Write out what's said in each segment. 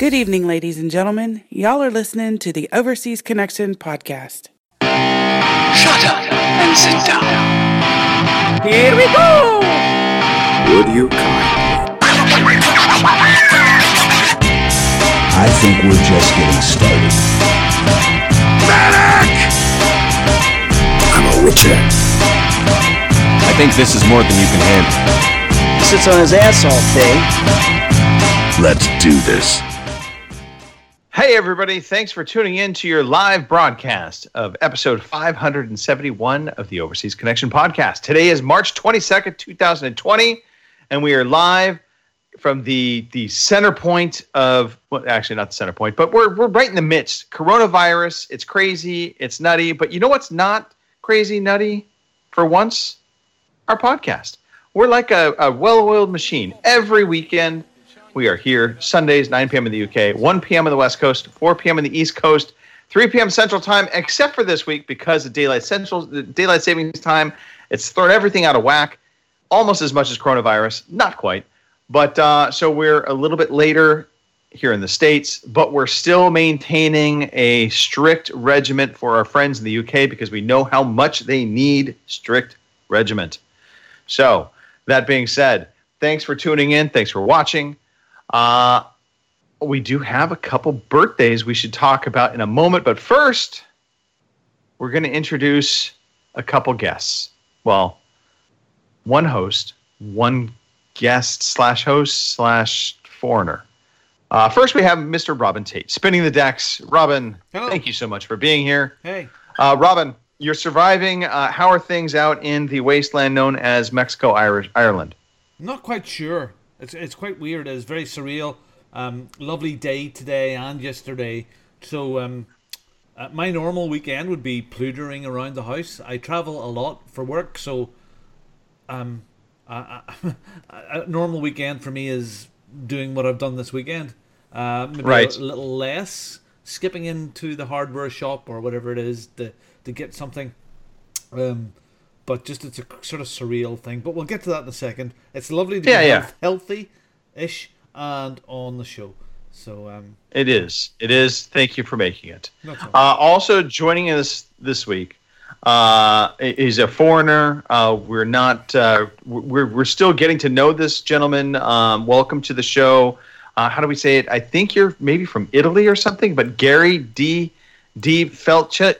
Good evening, ladies and gentlemen. Y'all are listening to the Overseas Connection podcast. Shut up and sit down. Here we go! Would you kindly? I think we're just getting started. Medic! I'm a witcher. I think this is more than you can handle. He sits on his ass all day. Let's do this. Hey everybody, thanks for tuning in to your live broadcast of episode 571 of the Overseas Connection podcast. Today is March 22nd, 2020, and we are live from the center point of, well, actually not the center point, but we're right in the midst. Coronavirus, it's crazy, it's nutty, but you know what's not crazy, nutty, for once? Our podcast. We're like a well-oiled machine. Every weekend, we are here, Sundays, 9 p.m. in the UK, 1 p.m. on the West Coast, 4 p.m. in the East Coast, 3 p.m. Central Time, except for this week because of Daylight Savings Time. It's thrown everything out of whack, almost as much as coronavirus. Not quite. But so we're a little bit later here in the States, but we're still maintaining a strict regiment for our friends in the UK because we know how much they need strict regiment. So, that being said, thanks for tuning in. Thanks for watching. We do have a couple birthdays we should talk about in a moment, but first, we're going to introduce a couple guests. Well, one host, one guest slash host slash foreigner. First, we have Mr. Robin Tate, spinning the decks. Robin, Hello. Thank you so much for being here. Hey. Robin, you're surviving. How are things out in the wasteland known as Mexico, Ireland? Not quite sure. It's quite weird. It's very surreal. Lovely day today and yesterday. So my normal weekend would be ploodering around the house. I travel a lot for work, so a normal weekend for me is doing what I've done this weekend. Maybe right. A little less, skipping into the hardware shop or whatever it is to get something. But just it's a sort of surreal thing. But we'll get to that in a second. It's lovely to be healthy-ish and on the show. So It is. Thank you for making it. Also joining us this week is a foreigner. We're not. We're still getting to know this gentleman. Welcome to the show. How do we say it? I think you're maybe from Italy or something. But Gary D. Felice.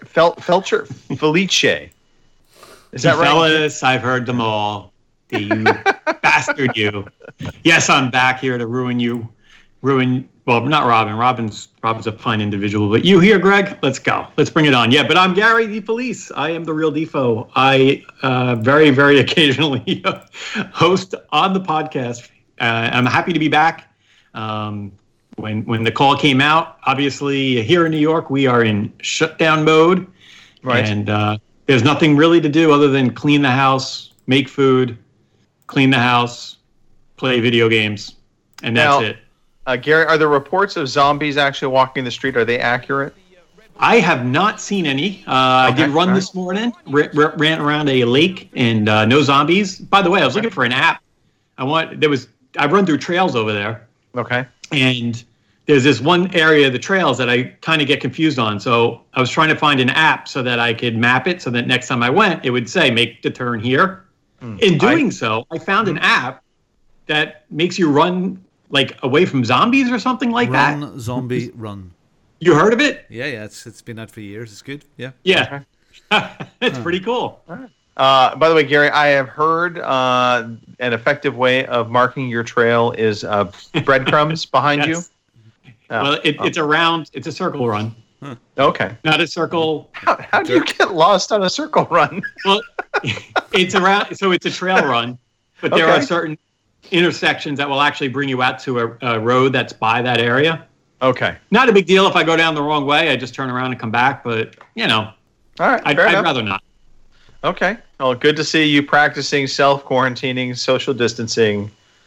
Is that right? Fellas, I've heard them all. You bastard, you. Yes, I'm back here to ruin. Well, not Robin. Robin's a fine individual, but you here, Greg? Let's go. Let's bring it on. Yeah, but I'm Gary DeFelice. I am the real Defo. I very, very occasionally host on the podcast. I'm happy to be back. When the call came out, obviously here in New York, we are in shutdown mode, right? And there's nothing really to do other than clean the house, make food, clean the house, play video games, and that's it. Gary, are the reports of zombies actually walking the street, are they accurate? I have not seen any. I did run this morning, ran around a lake, and no zombies. By the way, I was looking for an app. I run through trails over there. Okay. And there's this one area of the trails that I kind of get confused on. So I was trying to find an app so that I could map it so that next time I went, it would say, make the turn here. In doing so, I found an app that makes you run like away from zombies or something like that. Run, zombie, run. You heard of it? Yeah, it's been out for years. It's good. Yeah. Yeah. It's pretty cool. By the way, Gary, I have heard an effective way of marking your trail is breadcrumbs behind you. Well, it's a circle run. Huh. Okay. Not a circle. How do you get lost on a circle run? Well, it's around, so it's a trail run, but there are certain intersections that will actually bring you out to a road that's by that area. Okay. Not a big deal if I go down the wrong way. I just turn around and come back, but, all right, I'd rather not. Okay. Well, good to see you practicing self-quarantining, social distancing.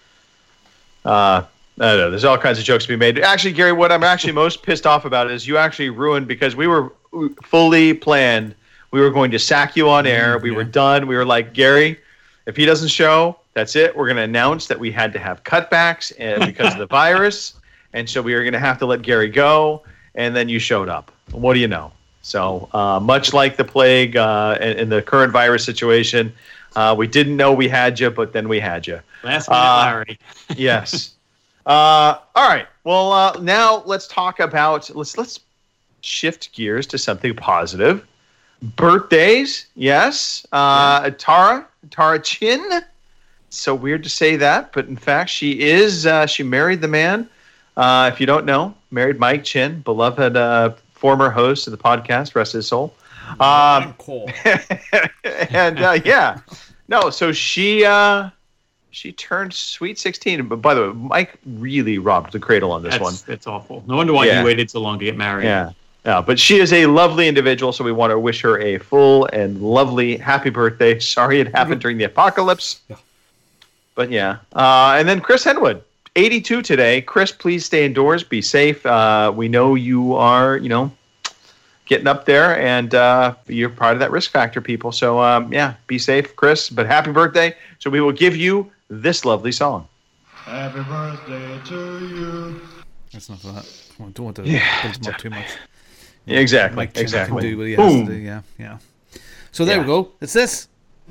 I don't know. There's all kinds of jokes to be made. Actually, Gary, what I'm actually most pissed off about is you actually ruined, because we were fully planned. We were going to sack you on air. We were done. We were like, Gary, if he doesn't show, that's it. We're going to announce that we had to have cutbacks because of the virus. and so we were going to have to let Gary go, and then you showed up. What do you know? So much like the plague and the current virus situation, we didn't know we had you, but then we had you. Last minute, Larry. Yes. All right. Well, now let's talk about let's shift gears to something positive. Birthdays, yes. Tara Chin. So weird to say that, but in fact, she is. She married the man. If you don't know, married Mike Chin, beloved former host of the podcast, rest his soul. Cool. And yeah, no. So she turned sweet 16. But by the way, Mike really robbed the cradle on this one. It's awful. No wonder why you waited so long to get married. Yeah. Yeah, but she is a lovely individual, so we want to wish her a full and lovely happy birthday. Sorry it happened during the apocalypse. Yeah. But yeah. And then Chris Henwood, 82 today. Chris, please stay indoors. Be safe. We know you are, getting up there, and you're part of that risk factor, people. So, yeah, be safe, Chris. But happy birthday. So we will give you this lovely song. Happy birthday to you. That's not that. I don't want to build him up too much. Yeah, exactly. Mike Chin Exactly. can do what he has to do. Yeah. So there we go. It's this.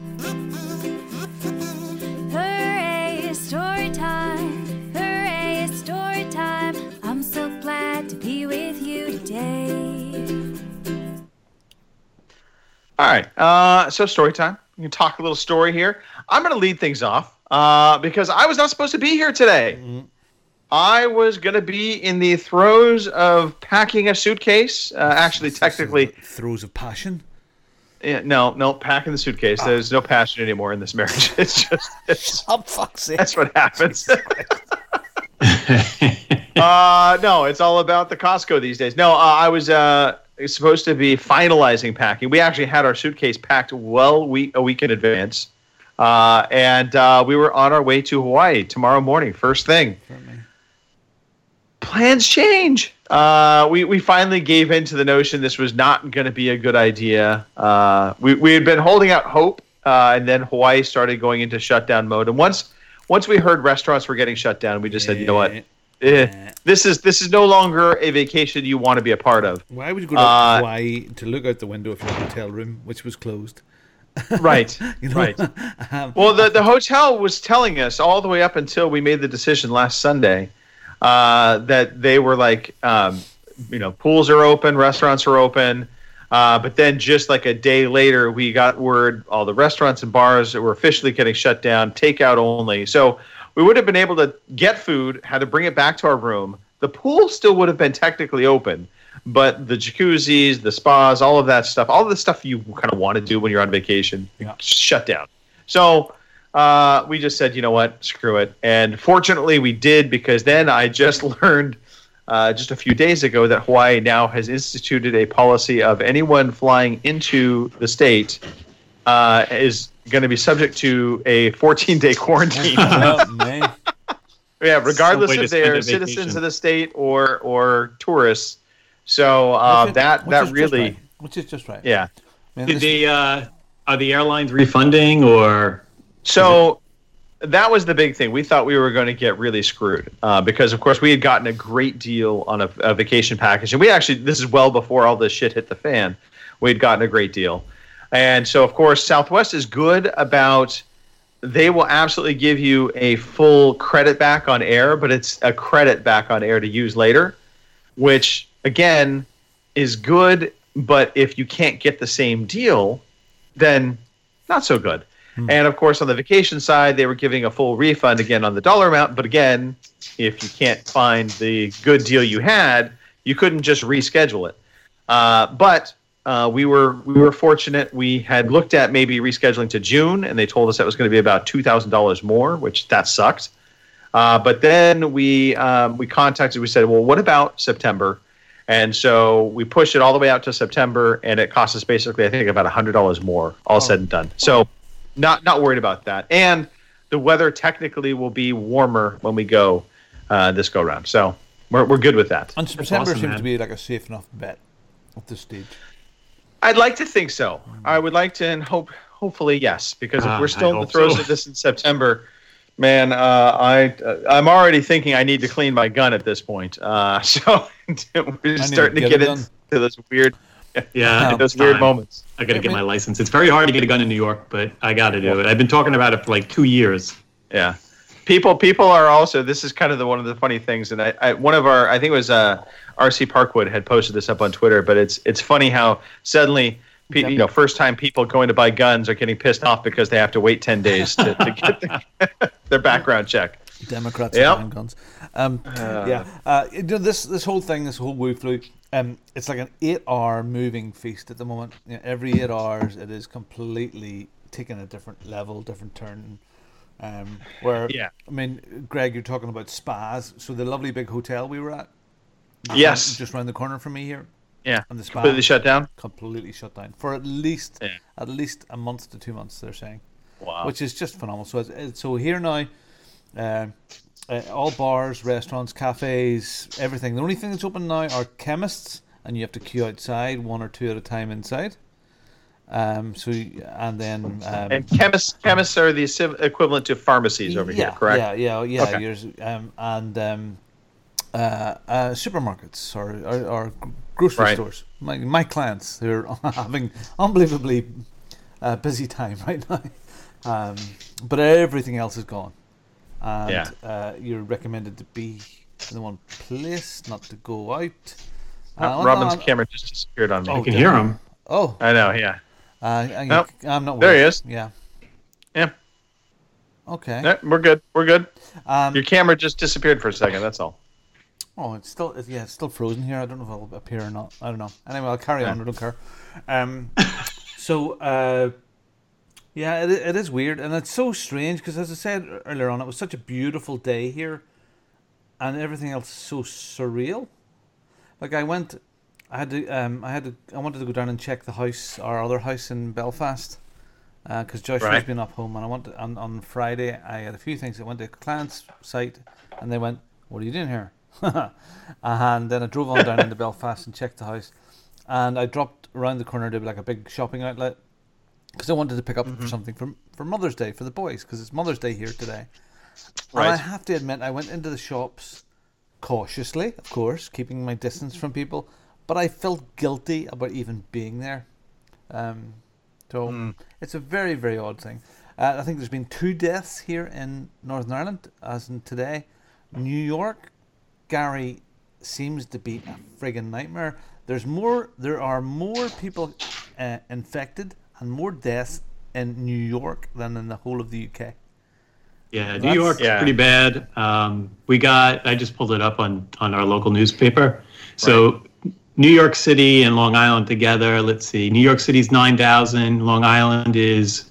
Hooray, it's story time. Hooray, it's story time. I'm so glad to be with you today. All right. So story time. We can talk a little story here. I'm going to lead things off because I was not supposed to be here today. Mm-hmm. I was going to be in the throes of packing a suitcase. Actually, technically... Throes of passion? Yeah, no, packing the suitcase. There's no passion anymore in this marriage. It's just... Oh, fuck's sake. That's what happens. No, it's all about the Costco these days. No, I was supposed to be finalizing packing. We actually had our suitcase packed a week in advance. And we were on our way to Hawaii tomorrow morning, first thing. Plans change. We finally gave in to the notion this was not going to be a good idea. We had been holding out hope, and then Hawaii started going into shutdown mode. And once we heard restaurants were getting shut down, we just said, you know what? This is no longer a vacation you want to be a part of. Why would you go to Hawaii to look out the window of your hotel room, which was closed? Right, right. Well, the hotel was telling us all the way up until we made the decision last Sunday that they were like, pools are open, restaurants are open. But then just like a day later, we got word all the restaurants and bars were officially getting shut down, takeout only. So we would have been able to get food, had to bring it back to our room. The pool still would have been technically open, but the jacuzzis, the spas, all of that stuff, all of the stuff you kind of want to do when you're on vacation, shut down. So we just said, you know what, screw it. And fortunately we did, because then I just learned just a few days ago that Hawaii now has instituted a policy of anyone flying into the state is going to be subject to a 14-day quarantine. Yeah, regardless if they're citizens of the state or tourists. So that really, which is just right. Yeah. Did they are the airlines refunding or? So that was the big thing. We thought we were going to get really screwed because, of course, we had gotten a great deal on a vacation package, and this is well before all this shit hit the fan. We had gotten a great deal, and so of course Southwest is good about. They will absolutely give you a full credit back on air, but it's a credit back on air to use later, which, again, is good. But if you can't get the same deal, then not so good. And, of course, on the vacation side, they were giving a full refund, again, on the dollar amount. But, again, if you can't find the good deal you had, you couldn't just reschedule it. But we were fortunate. We had looked at maybe rescheduling to June, and they told us that was going to be about $2,000 more, which that sucked. But then we contacted. We said, well, what about September? And so we pushed it all the way out to September, and it cost us basically, I think, about $100 more, all said and done. So not worried about that. And the weather technically will be warmer when we go this go round. So we're good with that. And September seems to be like a safe enough bet at this stage. I'd like to think so. I would like to, and hopefully yes, because if we're still in the throes of this in September, Man, I'm already thinking I need to clean my gun at this point. So we're just starting to get into those weird, weird moments. I got to get my license. It's very hard to get a gun in New York, but I got to do it. I've been talking about it for like 2 years. Yeah, people are also. This is kind of one of the funny things, and I think it was RC Parkwood had posted this up on Twitter, but it's funny how suddenly. First time people going to buy guns are getting pissed off because they have to wait 10 days to get their background check. Democrats buying guns. This whole thing, this whole Wu flu, it's like an 8-hour moving feast at the moment. Every 8 hours, it is completely taking a different level, different turn. I mean, Greg, you're talking about spas. So the lovely big hotel we were at, just around the corner from me here. Yeah, and the spa completely shut down. Completely shut down for at least a month to 2 months. They're saying, wow, which is just phenomenal. So here now, all bars, restaurants, cafes, everything. The only thing that's open now are chemists, and you have to queue outside, 1 or 2 at a time inside. And chemists are the equivalent to pharmacies over here, correct? Yeah. Okay. Supermarkets or grocery stores. My clients who are having unbelievably busy time right now, but everything else is gone. And you're recommended to be in the one place, not to go out. Robin's camera just disappeared on me. I can hear him. Oh, I know. Yeah. I'm not. There he is. Yeah. Yeah. Okay. Yeah, we're good. Your camera just disappeared for a second. That's all. Oh, it's still frozen here. I don't know if it'll appear or not. I don't know. Anyway, I'll carry on. I don't care. It is weird, and it's so strange because, as I said earlier on, it was such a beautiful day here, and everything else is so surreal. Like I wanted to go down and check the house, our other house in Belfast, because Joshua's been up home, and I wanted on Friday. I had a few things. I went to a client's site, and they went, "What are you doing here?" And then I drove on down into Belfast and checked the house, and I dropped around the corner to like a big shopping outlet because I wanted to pick up something for Mother's Day for the boys, because it's Mother's Day here today. Right. And I have to admit, I went into the shops cautiously, of course, keeping my distance from people, but I felt guilty about even being there. It's a very, very odd thing. I think there's been 2 deaths here in Northern Ireland, as in today. New York, Gary, seems to be a friggin' nightmare. There are more people infected and more deaths in New York than in the whole of the UK. Yeah, New York's pretty bad. I just pulled it up on our local newspaper. So New York City and Long Island together, let's see. New York City's 9,000. Long Island is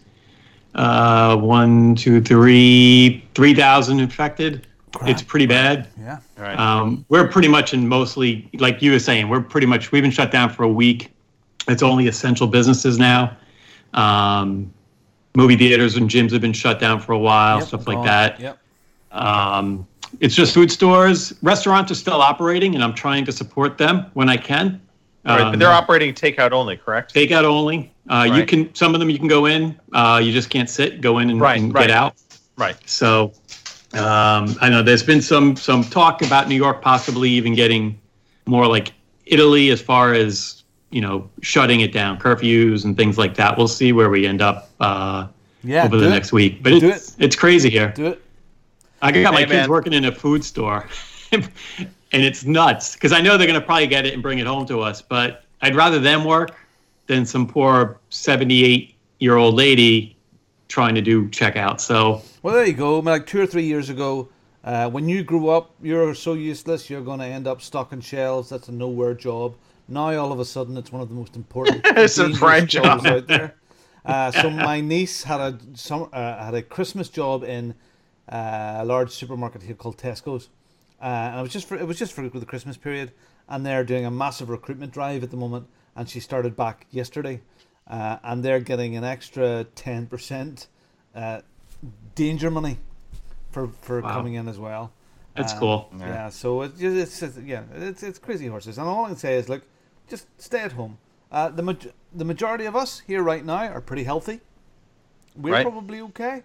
3,000 infected. Crap. It's pretty bad. Yeah. Right. We're pretty much in mostly, like you were saying, we've been shut down for a week. It's only essential businesses now. Movie theaters and gyms have been shut down for a while, stuff like that. Yep. It's just food stores. Restaurants are still operating, and I'm trying to support them when I can. Right, but they're operating takeout only, correct? Takeout only. You can, some of them you can go in. You just can't sit. Go in and get out. Right. So I know there's been some talk about New York possibly even getting more like Italy as far as, shutting it down, curfews and things like that. We'll see where we end up over the next week. But it's crazy here. Do it. I got my kids working in a food store, and it's nuts because I know they're going to probably get it and bring it home to us. But I'd rather them work than some poor 78-year-old lady trying to do checkout. So well, there you go. I mean, like 2 or 3 years ago, when you grew up, you're so useless. You're going to end up stocking shelves. That's a nowhere job. Now all of a sudden, it's one of the most important it's a prime job out there. So my niece had a Christmas job in a large supermarket here called Tesco's, and it was just for the Christmas period. And they're doing a massive recruitment drive at the moment. And she started back yesterday, and they're getting an extra 10% danger money for coming in as well. That's cool. Yeah, so it's crazy horses. And all I can say is, look, just stay at home. The majority of us here right now are pretty healthy. We're probably okay.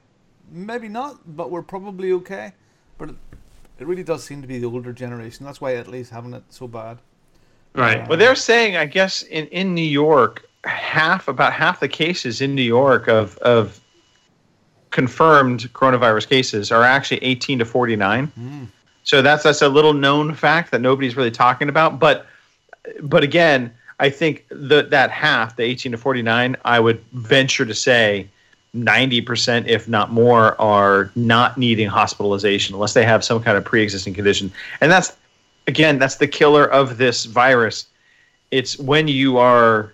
maybe not, but we're probably okay. But it really does seem to be the older generation. That's why Italy's having it so bad. Right. Well, they're saying, I guess, in New York, about half the cases in New York of confirmed coronavirus cases are actually 18 to 49. So that's a little known fact that nobody's really talking about. But again, I think that half, the 18 to 49, I would venture to say 90%, if not more, are not needing hospitalization unless they have some kind of pre-existing condition. And that's the killer of this virus. It's when you are,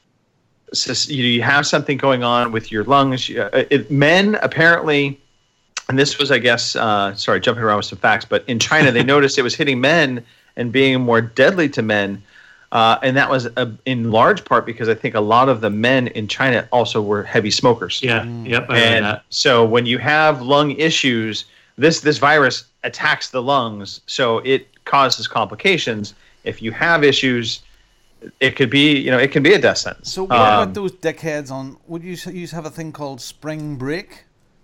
you have something going on with your lungs. Men apparently, and this was, I guess, jumping around with some facts, but in China they noticed it was hitting men and being more deadly to men. And that was in large part because I think a lot of the men in China also were heavy smokers. Yeah, yep. I heard that. So when you have lung issues, this virus attacks the lungs, so it causes complications. If you have issues, it could be a death sentence. So what about those dickheads on? Would you have a thing called spring break?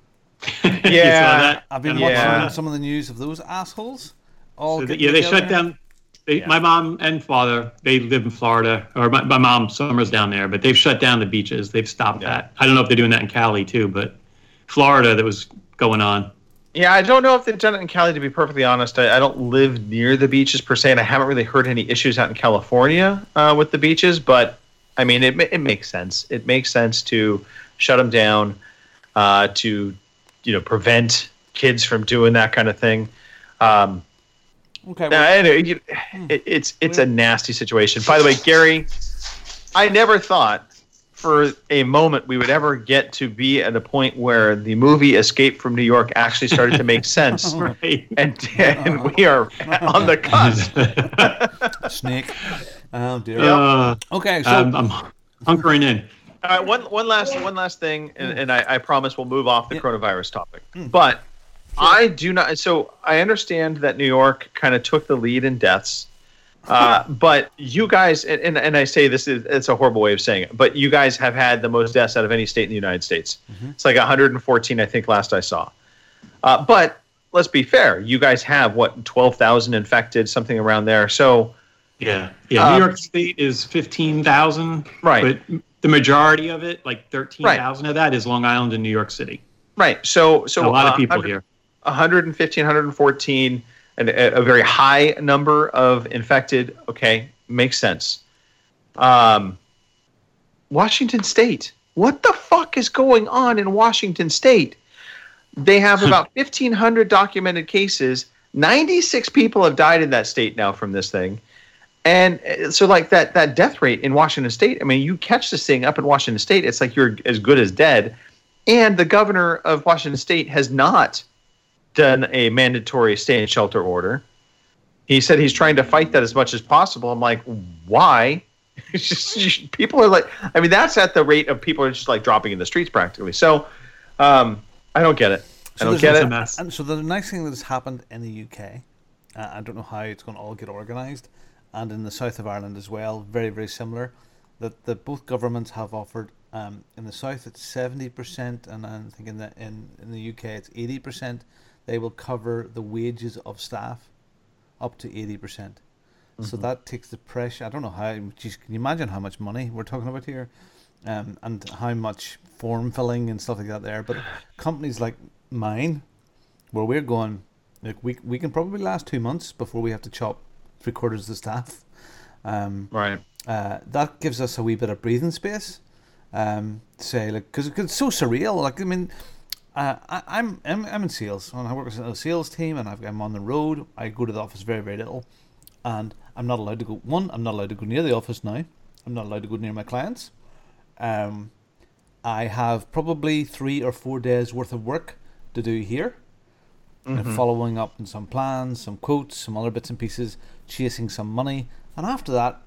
Yeah, I've been watching some of the news of those assholes. They shut down. My mom and father, they live in Florida, or my mom, summer's down there, but they've shut down the beaches. They've stopped that. I don't know if they're doing that in Cali too, but Florida, that was going on. Yeah, I don't know if they've done it in Cali, to be perfectly honest. I don't live near the beaches per se, and I haven't really heard any issues out in California with the beaches, but I mean, it makes sense. It makes sense to shut them down, to prevent kids from doing that kind of thing. Okay. Anyway, it's a nasty situation. By the way, Gary, I never thought for a moment we would ever get to be at a point where the movie Escape from New York actually started to make sense. Right. And we are on the cusp. Snake. Oh dear. Okay, so I'm hunkering in. All right, one last thing, and I promise we'll move off the coronavirus topic. But I do not. So I understand that New York kind of took the lead in deaths, but you guys, and I say it's a horrible way of saying it, but you guys have had the most deaths out of any state in the United States. It's like 114, I think, last I saw. But let's be fair. You guys have 12,000 infected, something around there. So yeah. New York State is 15,000, right? But the majority of it, like 13,000 of that, is Long Island and New York City. Right. So a lot of people here. 115, 114, and a very high number of infected. Okay, makes sense. Washington State. What the fuck is going on in Washington State? They have about 1,500 documented cases. 96 people have died in that state now from this thing. And so like that death rate in Washington State, I mean, you catch this thing up in Washington State, it's like you're as good as dead. And the governor of Washington State has not done a mandatory stay in shelter order. He said he's trying to fight that as much as possible. I'm like, why? It's just, people are like, I mean, that's at the rate of people are just like dropping in the streets practically. So I don't get it. I don't get it. And so the next thing that has happened in the UK, I don't know how it's going to all get organised, and in the south of Ireland as well, very, very similar, that both governments have offered. In the south it's 70%, and I'm thinking that in the UK it's 80%. They will cover the wages of staff up to 80%. So that takes the pressure. I don't know how. Geez, can you imagine how much money we're talking about here, and how much form filling and stuff like that there? But companies like mine, where we're going, like we can probably last 2 months before we have to chop 3/4 of the staff. Right. That gives us a wee bit of breathing space. Say, like, because it's so surreal. Like, I mean, I'm in sales, and I work with a sales team, and I'm on the road. I go to the office very, very little, and I'm not allowed to go. I'm not allowed to go near the office now. I'm not allowed to go near my clients. I have probably 3 or 4 days worth of work to do here, following up on some plans, some quotes, some other bits and pieces, chasing some money, and after that,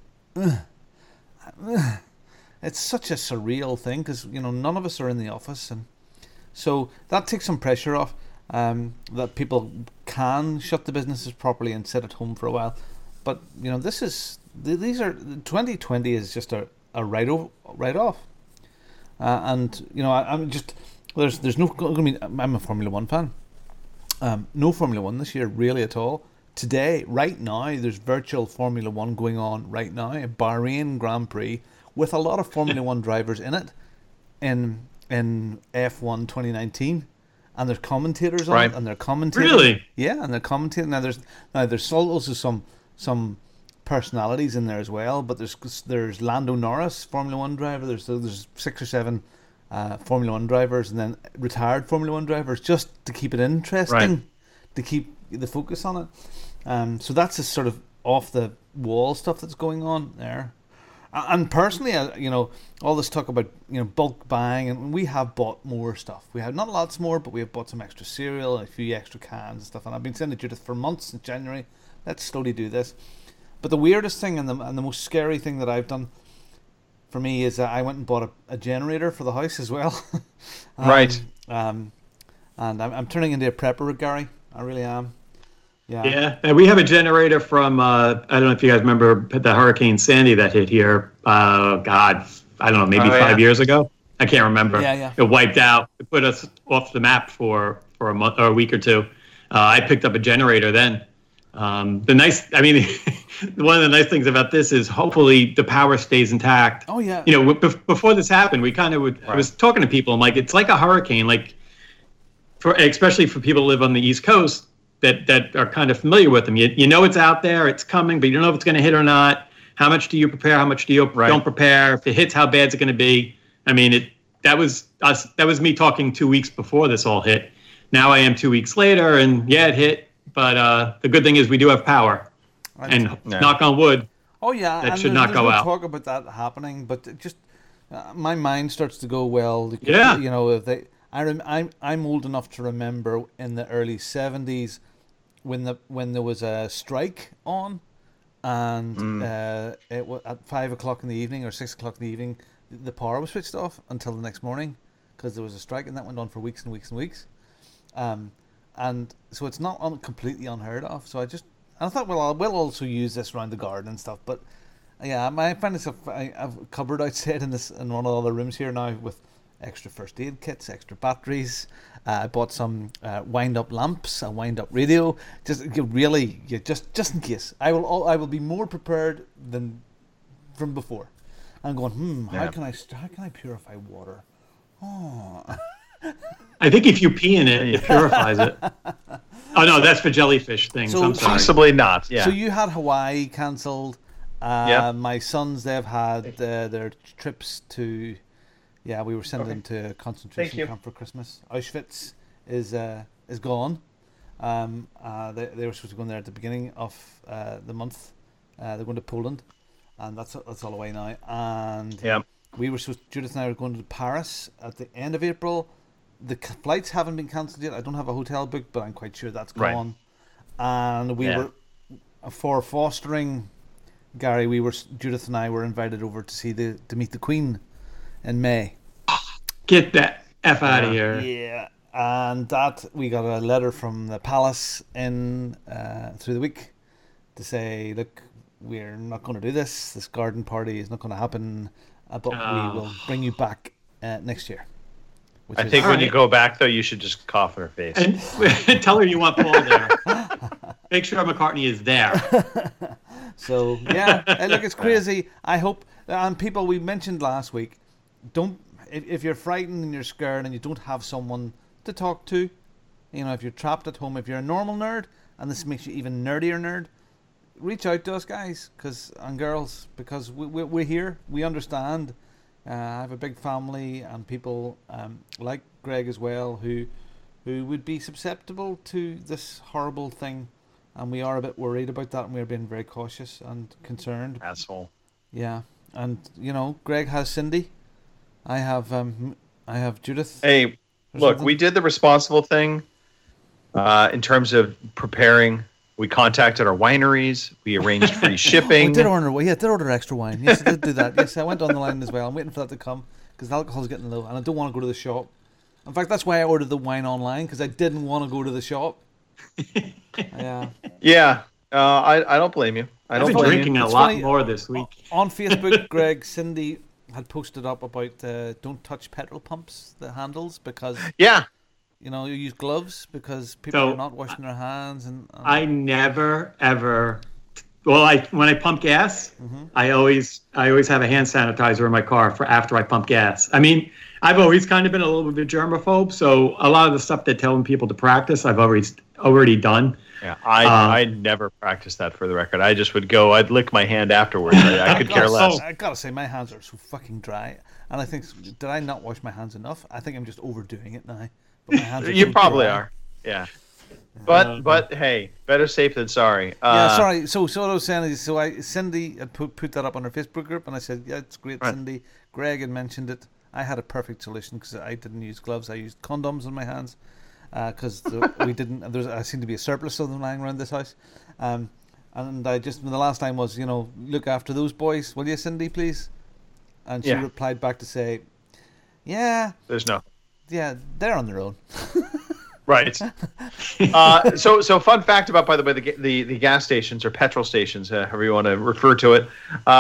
it's such a surreal thing because none of us are in the office, and so that takes some pressure off. That people can shut the businesses properly and sit at home for a while, but these are 2020 is just a write off, and I'm just Well, there's no. I mean, I'm a Formula One fan. No Formula One this year, really at all. Today, right now, there's virtual Formula One going on right now, a Bahrain Grand Prix with a lot of Formula One drivers in it, in F1 2019, and there's commentators on it, and they're commentating. Really? Yeah, and they're commentating. Now there's also some personalities in there as well, but there's Lando Norris, Formula One driver. There's 6 or 7 Formula One drivers, and then retired Formula One drivers, just to keep it interesting, to keep the focus on it. So that's a sort of off the wall stuff that's going on there. And personally, all this talk about bulk buying, and we have bought more stuff. We have not lots more, but we have bought some extra cereal, and a few extra cans and stuff. And I've been saying to Judith for months since January, let's slowly do this. But the weirdest thing and the most scary thing that I've done for me is I went and bought a generator for the house as well. Right. And I'm turning into a prepper, Gary. I really am. Yeah. And we have a generator from, I don't know if you guys remember the Hurricane Sandy that hit here. God, I don't know, maybe 5 years ago. I can't remember. Yeah. It wiped out. It put us off the map for a month or a week or two. I picked up a generator then. One of the nice things about this is hopefully the power stays intact. Oh yeah. Before this happened, we kind of would. I was talking to people. I'm like, it's like a hurricane. Like, especially for people who live on the East Coast that are kind of familiar with them. You know it's out there, it's coming, but you don't know if it's going to hit or not. How much do you prepare? How much do you don't prepare? If it hits, how bad is it going to be? I mean, that was us. That was me talking 2 weeks before this all hit. Now I am 2 weeks later, and it hit. But the good thing is we do have power, and knock on wood. Oh yeah, that should not go out. Talk about that happening, but it just my mind starts to go. Well, yeah. If they, I'm old enough to remember in the early 70s when there was a strike on, and it was at 5 o'clock in the evening or 6 o'clock in the evening, the power was switched off until the next morning because there was a strike, and that went on for weeks and weeks and weeks. And so it's not completely unheard of. So I thought, well, I will also use this around the garden and stuff. But yeah, I find myself, I've a cupboard outside in one of the other rooms here now with extra first aid kits, extra batteries. I bought some wind-up lamps, a wind-up radio, just in case. I will be more prepared than from before. I'm going, how can I purify water? Oh. I think if you pee in it, it purifies it. Oh no, that's for jellyfish things. So, I'm sorry. Possibly not. Yeah. So you had Hawaii cancelled. My sons, they've had their trips to. Yeah, we were sent into a concentration camp for Christmas. Auschwitz is gone. They were supposed to go in there at the beginning of the month. They're going to Poland, and that's all away now. And we were Judith and I were going to Paris at the end of April. The flights haven't been cancelled yet. I don't have a hotel booked, but I'm quite sure that's gone. And we were for fostering, Gary. Judith and I were invited over to meet the Queen in May. Get that F out of here. Yeah, and that we got a letter from the palace in through the week to say, look, we're not going to do this. This garden party is not going to happen, but we will bring you back next year. I think when you go back, though, you should just cough in her face. And tell her you want Paul there. Make sure McCartney is there. So, yeah. Look, it's crazy. I hope, and people we mentioned last week, if you're frightened and you're scared and you don't have someone to talk to, if you're trapped at home, if you're a normal nerd, and this makes you even nerdier nerd, reach out to us, guys, and girls, because we're here. We understand. I have a big family and people like Greg as well who would be susceptible to this horrible thing, and we are a bit worried about that, and we're being very cautious and concerned. Asshole. Yeah, and Greg has Cindy. I have Judith. Hey, look, we did the responsible thing in terms of preparing. We contacted our wineries. We arranged free shipping. Did order extra wine. Yes, I did do that. Yes, I went on the line as well. I'm waiting for that to come because the alcohol's getting low, and I don't want to go to the shop. In fact, that's why I ordered the wine online, because I didn't want to go to the shop. Yeah. Yeah. I don't blame you. I've been drinking a lot more this week. On Facebook, Greg, Cindy had posted up about don't touch petrol pumps, the handles, because Yeah. you use gloves because people are not washing their hands. And I never ever. Well, when I pump gas, I always have a hand sanitizer in my car for after I pump gas. I mean, I've always kind of been a little bit of a germaphobe, so a lot of the stuff they're telling people to practice, I've already done. Yeah, I never practiced that, for the record. I just would go. I'd lick my hand afterwards. I could care less. I gotta say, my hands are so fucking dry, and I think, did I not wash my hands enough? I think I'm just overdoing it now. But my hands are You so probably dry. are. Yeah. But hey, better safe than sorry. Sorry. So what I was saying is, Cindy had put that up on her Facebook group, and I said, yeah, it's great, right. Cindy. Greg had mentioned it. I had a perfect solution because I didn't use gloves. I used condoms on my hands because we didn't. I seemed to be a surplus of them lying around this house, and I just the last time was look after those boys, will you, Cindy, please? And she replied back to say, yeah, there's no. Yeah, they're on their own. Right. So fun fact about, by the way, the gas stations or petrol stations, however you want to refer to it.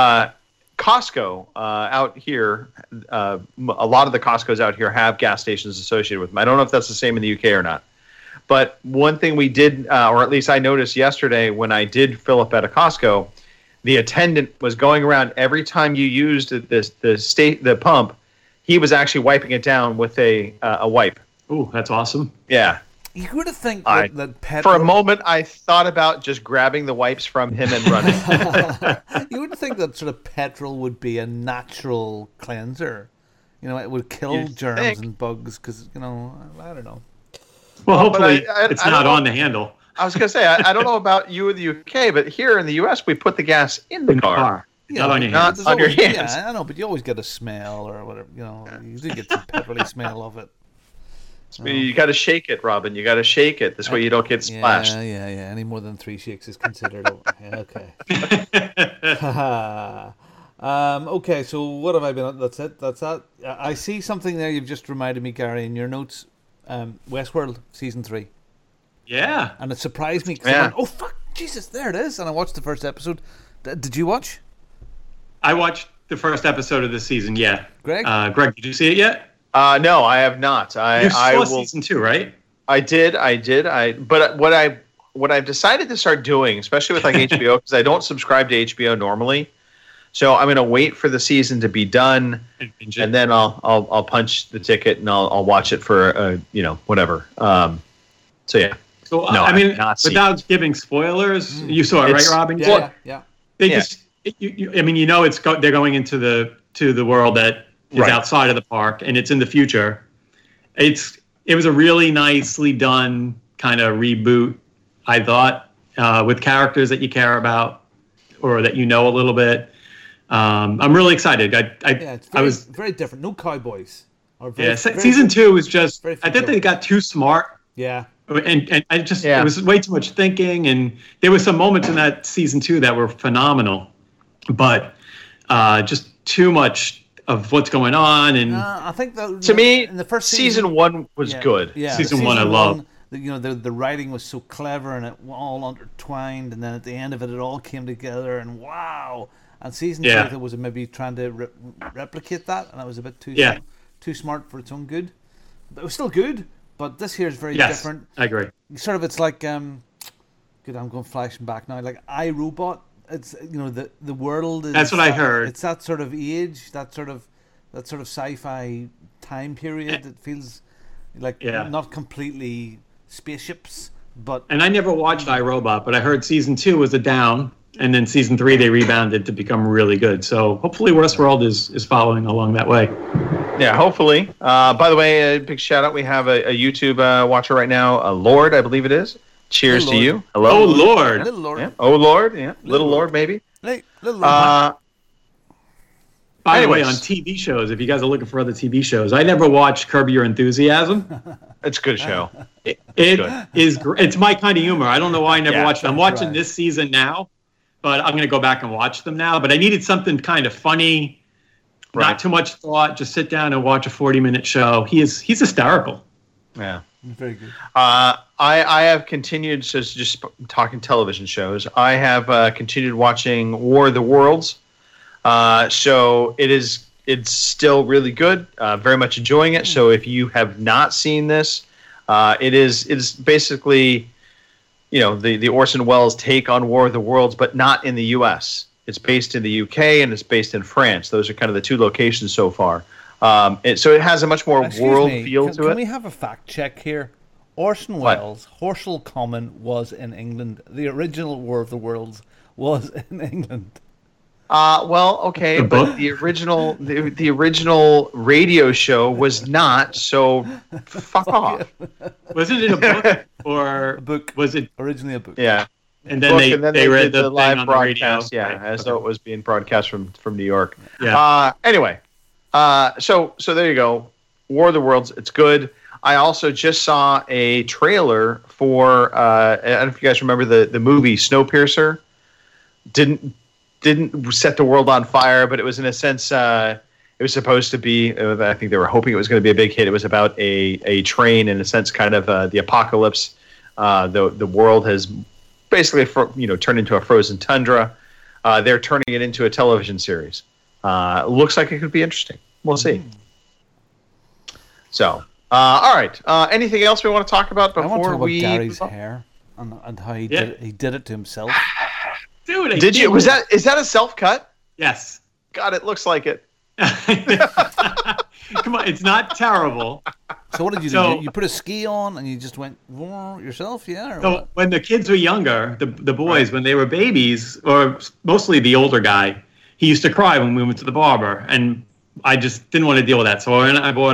Costco out here, a lot of the Costco's out here have gas stations associated with them. I don't know if that's the same in the UK or not. But one thing we did, or at least I noticed yesterday when I did fill up at a Costco, the attendant was going around every time you used the pump. He was actually wiping it down with a wipe. Ooh, that's awesome. Yeah. You would have think that petrol... For a moment, I thought about just grabbing the wipes from him and running. You would think that sort of petrol would be a natural cleanser. It would kill germs and bugs because, I don't know. Well, hopefully it's not on the handle. I was going to say, I don't know about you in the UK, but here in the US, we put the gas in the car. Yeah, not on your hands. Not on your hands. Yeah, I know, but you always get a smell or whatever. You do get some petrolly smell of it. You got to shake it, Robin. You got to shake it. This way you don't get splashed. Yeah. Any more than 3 shakes is considered. Okay. Okay, so what have I been? That's it. That's that. I see something there. You've just reminded me, Gary, in your notes. Westworld season 3. Yeah. And it surprised me. I went, oh fuck, Jesus, there it is. And I watched the first episode. Did you watch? I watched the first episode of this season. Yeah. Greg? Greg, did you see it yet? No, I have not. You saw season 2, right? I did. But what I've decided to start doing, especially with like HBO, because I don't subscribe to HBO normally, so I'm gonna wait for the season to be done, and then I'll punch the ticket and I'll watch it for whatever. So yeah. So no, I mean, without giving spoilers, you saw it, right, Robin? Yeah. They just, they're going into the world that is outside of the park, and it's in the future. It was a really nicely done kind of reboot, I thought, with characters that you care about or that a little bit. I'm really excited. I was very different. No cowboys. Season 2 was just. I think they got too smart. Yeah. And I just it was way too much thinking, and there were some moments in that season 2 that were phenomenal, but just too much of what's going on. And I think to me, in the first season 1 was good. Yeah, season 1 I loved. The writing was so clever and it all intertwined, and then at the end of it, it all came together, and wow! And season 2 it was maybe trying to replicate that, and it was a bit too smart for its own good, but it was still good. But this here is very different. I agree. Sort of, it's like, I'm going flashing back now. Like iRobot. It's the world is. That's what I heard. It's that sort of age, that sort of sci-fi time period. It feels like not completely spaceships, but. And I never watched iRobot, but I heard season 2 was a down, and then season 3 they rebounded to become really good. So hopefully Westworld is following along that way. Yeah, hopefully. By the way, a big shout out. We have a YouTube watcher right now, Lord, I believe it is. Cheers to you. Hello. Oh, Lord. Little Lord. Yeah. Oh, Lord. Yeah. Little Lord, maybe. Little Lord. By the way, on TV shows, if you guys are looking for other TV shows, I never watched Curb Your Enthusiasm. It's a good show. It is. It's my kind of humor. I don't know why I never watched it. I'm watching this season now, but I'm going to go back and watch them now. But I needed something kind of funny, not too much thought. Just sit down and watch a 40-minute show. He's hysterical. Yeah. Very good. I have continued, so just talking television shows, I have continued watching War of the Worlds. So it is it's still really good. Very much enjoying it. So if you have not seen this, it is basically, the Orson Welles take on War of the Worlds, but not in the U.S. It's based in the UK and it's based in France. Those are kind of the two locations so far. So it has a much more world feel to it. Can we have a fact check here? Orson Welles, Horsell Common was in England. The original War of the Worlds was in England. Well, okay, but the original radio show was not. So fuck off. Wasn't it a book or A book. Was it Originally a book. Yeah. And then they read did the live thing on the radio. broadcast. Yeah, as though it was being broadcast from New York. Yeah. Anyway, so there you go. War of the Worlds. It's good. I also just saw a trailer for. I don't know if you guys remember the movie Snowpiercer. Didn't set the world on fire, but it was in a sense. It was supposed to be. I think they were hoping it was going to be a big hit. It was about a train, in a sense, kind of the apocalypse. The world has basically turned into a frozen tundra. They're turning it into a television series. Looks like it could be interesting. We'll see. So, all right. Anything else we want to talk about before I want to talk we? about Gary's hair and how he did it to himself. Dude, did you? Is that a self cut? Yes. God, it looks like it. Come on, it's not terrible. So what did you do? You put a ski on and you just went yourself, yeah? Or so what? when the kids were younger, the boys, when they were babies, or mostly the older guy, he used to cry when we went to the barber, and I just didn't want to deal with that. So I bought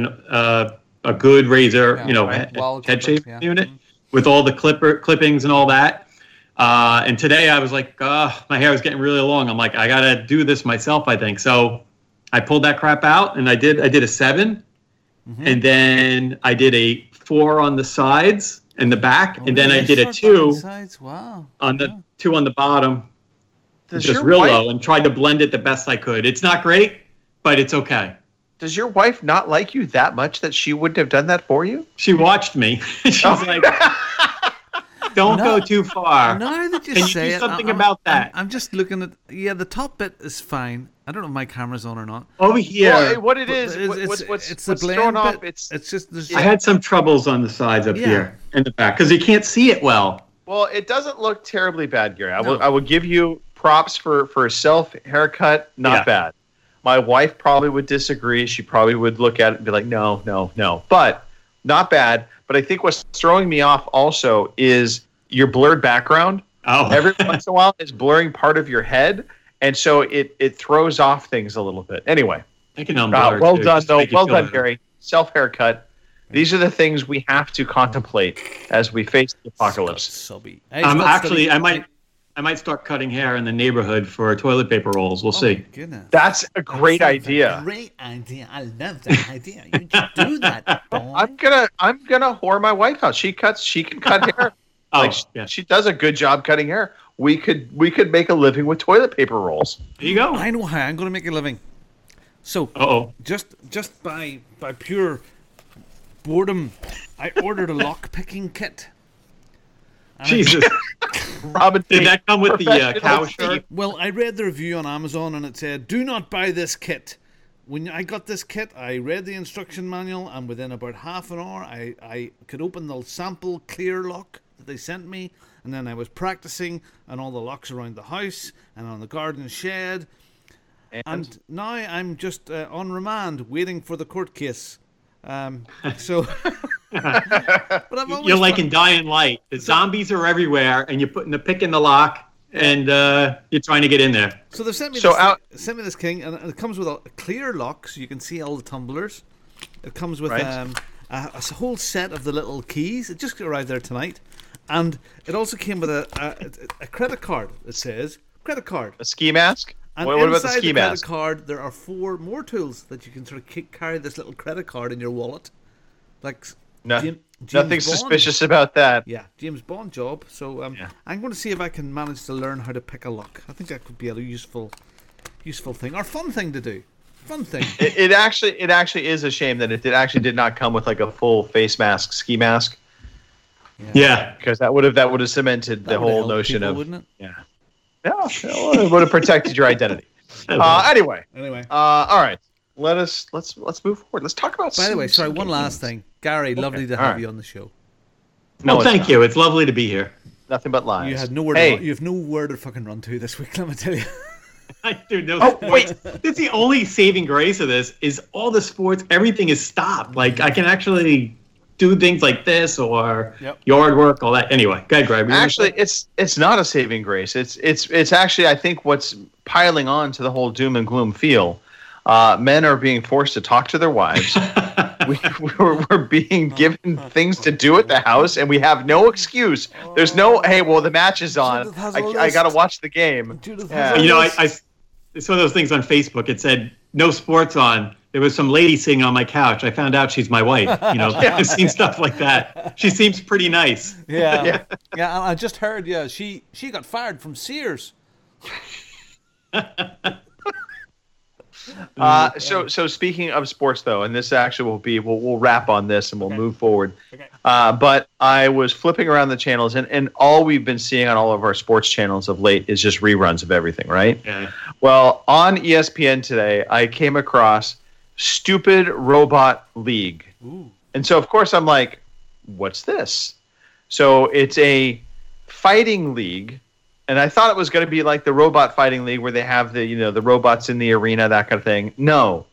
a good razor, head shaving unit with all the clippings and all that. And today I was like, my hair was getting really long. I'm like, I gotta do this myself, I think. So I pulled that crap out, and I did a 7, and then I did a 4 on the sides and the back, and then I did a 2 on the 2 on the bottom, just real low, and tried to blend it the best I could. It's not great, but it's okay. Does your wife not like you that much that she wouldn't have done that for you? She watched me. She's like, don't go too far. Now that you Can say do it, something about that? I'm just looking at the top bit is fine. I don't know if my camera's on or not. Over here, well, what it is, it's the what's blend thrown off. bit. It's just. I had some troubles on the sides up here and the back because you can't see it well. Well, it doesn't look terribly bad, Gary. I will give you props for a self haircut. Not bad. My wife probably would disagree. She probably would look at it and be like, no. But not bad. But I think what's throwing me off also is your blurred background. Oh. Every once in a while is blurring part of your head. And so it throws off things a little bit. Anyway. I can unblur well too, done, though. Well done, better. Gary. Self haircut. These are the things we have to contemplate as we face the apocalypse. Actually, I might start cutting hair in the neighborhood for toilet paper rolls. We'll see. Goodness. That's a great idea. Great idea. I love that idea. You should do that, boy. I'm gonna whore my wife out. She can cut hair. She does a good job cutting hair. We could make a living with toilet paper rolls. There you go. I know how I'm going to make a living. So, just by pure boredom, I ordered a lock picking kit. Jesus. Robin, did that come with the cow shirt? Well, I read the review on Amazon and it said, "Do not buy this kit." When I got this kit, I read the instruction manual, and within about half an hour, I could open the sample clear lock that they sent me, and then I was practicing on all the locks around the house and on the garden shed. And now I'm just on remand, waiting for the court case. But you're like in Dying Light. The zombies are everywhere, and you're putting the pick in the lock, and you're trying to get in there. So they've sent me this king, and it comes with a clear lock, so you can see all the tumblers. It comes with a whole set of the little keys. It just arrived there tonight, and it also came with a credit card. It says credit card, a ski mask. And what about the ski credit mask? card, there are 4 more tools that you can sort of carry this little credit card in your wallet. Like nothing Bond. suspicious about that. Yeah, James Bond job. So I'm going to see if I can manage to learn how to pick a lock. I think that could be a useful thing or fun thing to do. Fun thing. It actually is a shame that it did not come with like a full face mask, ski mask. Yeah, because that would have cemented the whole notion people, of, wouldn't it? Yeah. Yeah, it would have protected your identity. Anyway. All right. let's move forward. Let's talk about. By the way, sorry, one last thing, Gary. Lovely to have you on the show. No, thank you. It's lovely to be here. Nothing but lies. You had nowhere. You have nowhere to fucking run to this week. Let me tell you. I do know. Oh wait, that's the only saving grace of this is all the sports. Everything is stopped. Like I can actually do things like this or yard work, all that. Anyway, go ahead, Greg. Actually, it's not a saving grace. It's actually I think what's piling on to the whole doom and gloom feel. Men are being forced to talk to their wives. we're being given things to do at the house, and we have no excuse. There's no, hey, well, the match is on. I got to watch the game. Yeah. You know, I saw those things on Facebook. It said, no sports on. There was some lady sitting on my couch. I found out she's my wife. You know, I've seen stuff like that. She seems pretty nice. Yeah. Yeah, I just heard, she got fired from Sears. So speaking of sports, though, and this actually will be, we'll wrap on this and we'll move forward. Okay. But I was flipping around the channels, and all we've been seeing on all of our sports channels of late is just reruns of everything, right? Yeah. Well, on ESPN today, I came across Stupid Robot League. Ooh. And so, of course, I'm like, what's this? So it's a fighting league. And I thought it was going to be like the robot fighting league where they have the robots in the arena, that kind of thing. No.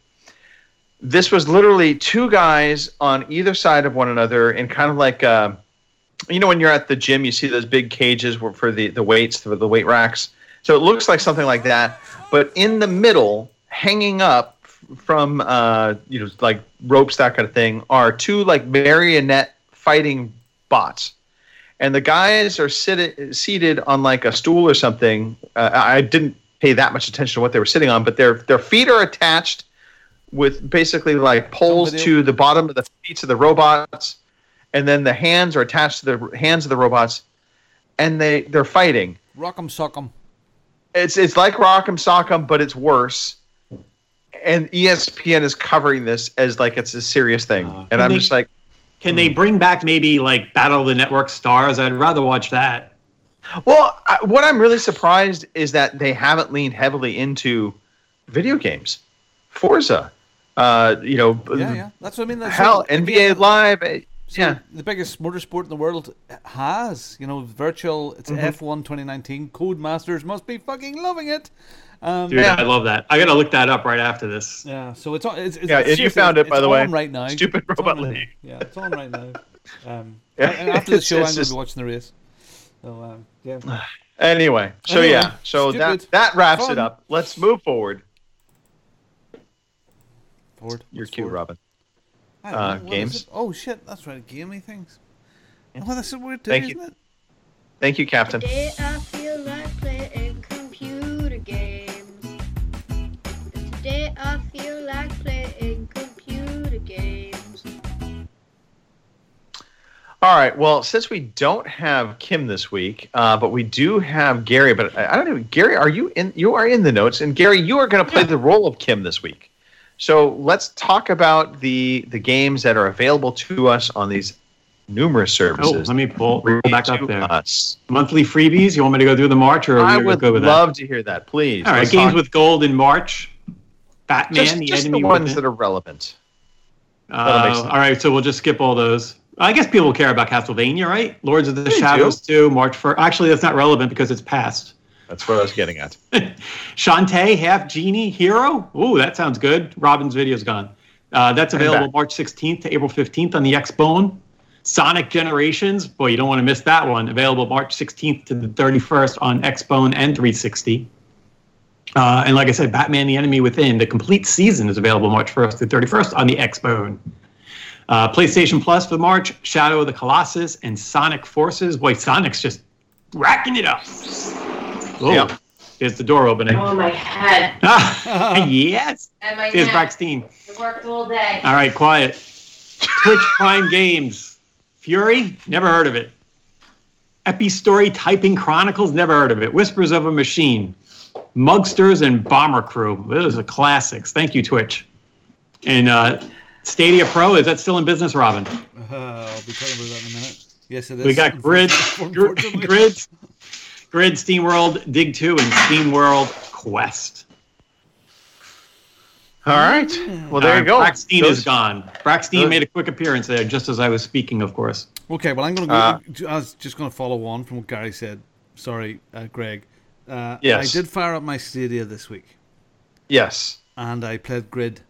This was literally two guys on either side of one another in kind of like, when you're at the gym, you see those big cages for the weights, for the weight racks. So it looks like something like that. But in the middle, hanging up from, like ropes, that kind of thing, are two like marionette fighting bots. And the guys are seated on like a stool or something. I didn't pay that much attention to what they were sitting on, but their feet are attached with basically like poles to the bottom of the feet of the robots, and then the hands are attached to the hands of the robots, and they're fighting. Rock'em sock'em. It's like Rock'em Sock'em, but it's worse. And ESPN is covering this as like it's a serious thing, and I'm just like. Can they bring back maybe like Battle of the Network Stars? I'd rather watch that. Well, what I'm really surprised is that they haven't leaned heavily into video games. Forza, Yeah, that's what I mean. Hell, NBA Live. The biggest motorsport in the world has, virtual. It's F1 2019. Codemasters must be fucking loving it. Dude, I love that. I gotta look that up right after this. Yeah, so it's and you found it, by the way. Right now. Stupid Robot League. Yeah, it's on right now. After the show, I'm going to be watching the race. So yeah. Anyway, so that wraps it up. Let's move forward. You're cute, Robin. Games. Oh shit, that's right. Gaming things. Yeah. Oh, that's a weird thing, isn't it? Thank you, Captain. Today I feel like playing computer games. Today I feel like playing computer games. All right. Well, since we don't have Kim this week, but we do have Gary. But I don't know, Gary. Are you in? You are in the notes, and Gary, you are going to play the role of Kim this week. So let's talk about the games that are available to us on these numerous services. Oh, let me pull back up there. Monthly freebies. You want me to go through the March, or I would love to hear that, please. All right, games with gold in March. Batman, just the ones that are relevant. All right, so we'll just skip all those. I guess people care about Castlevania, right? Lords of the Shadows 2, March 1st. Actually, that's not relevant because it's past. That's what I was getting at. Shantae, Half Genie, Hero. Ooh, that sounds good. Robin's video's gone. That's available March 16th to April 15th on the Xbone. Sonic Generations. Boy, you don't want to miss that one. Available March 16th to the 31st on Xbone and 360. And like I said, Batman the Enemy Within. The complete season is available March 1st to 31st on the Xbone. PlayStation Plus for March. Shadow of the Colossus and Sonic Forces. Boy, Sonic's just racking it up. Oh, yep. There's the door opening. Oh, my head. Yes. And my There's neck. Braxton. I worked all day. All right, quiet. Twitch Prime Games. Fury? Never heard of it. Epistory Typing Chronicles? Never heard of it. Whispers of a Machine. Mugsters and Bomber Crew. Those are classics. Thank you, Twitch. And Stadia Pro, is that still in business, Robin? I'll be talking about that in a minute. Yes, it is. We got Grid, SteamWorld Dig 2, and SteamWorld Quest. All right. Well, there you go. Braxton is gone. Braxton made a quick appearance there, just as I was speaking, of course. Okay, well, I'm going to go. I was just going to follow on from what Gary said. Sorry, Greg. Yes. I did fire up my Stadia this week. Yes. And I played Grid.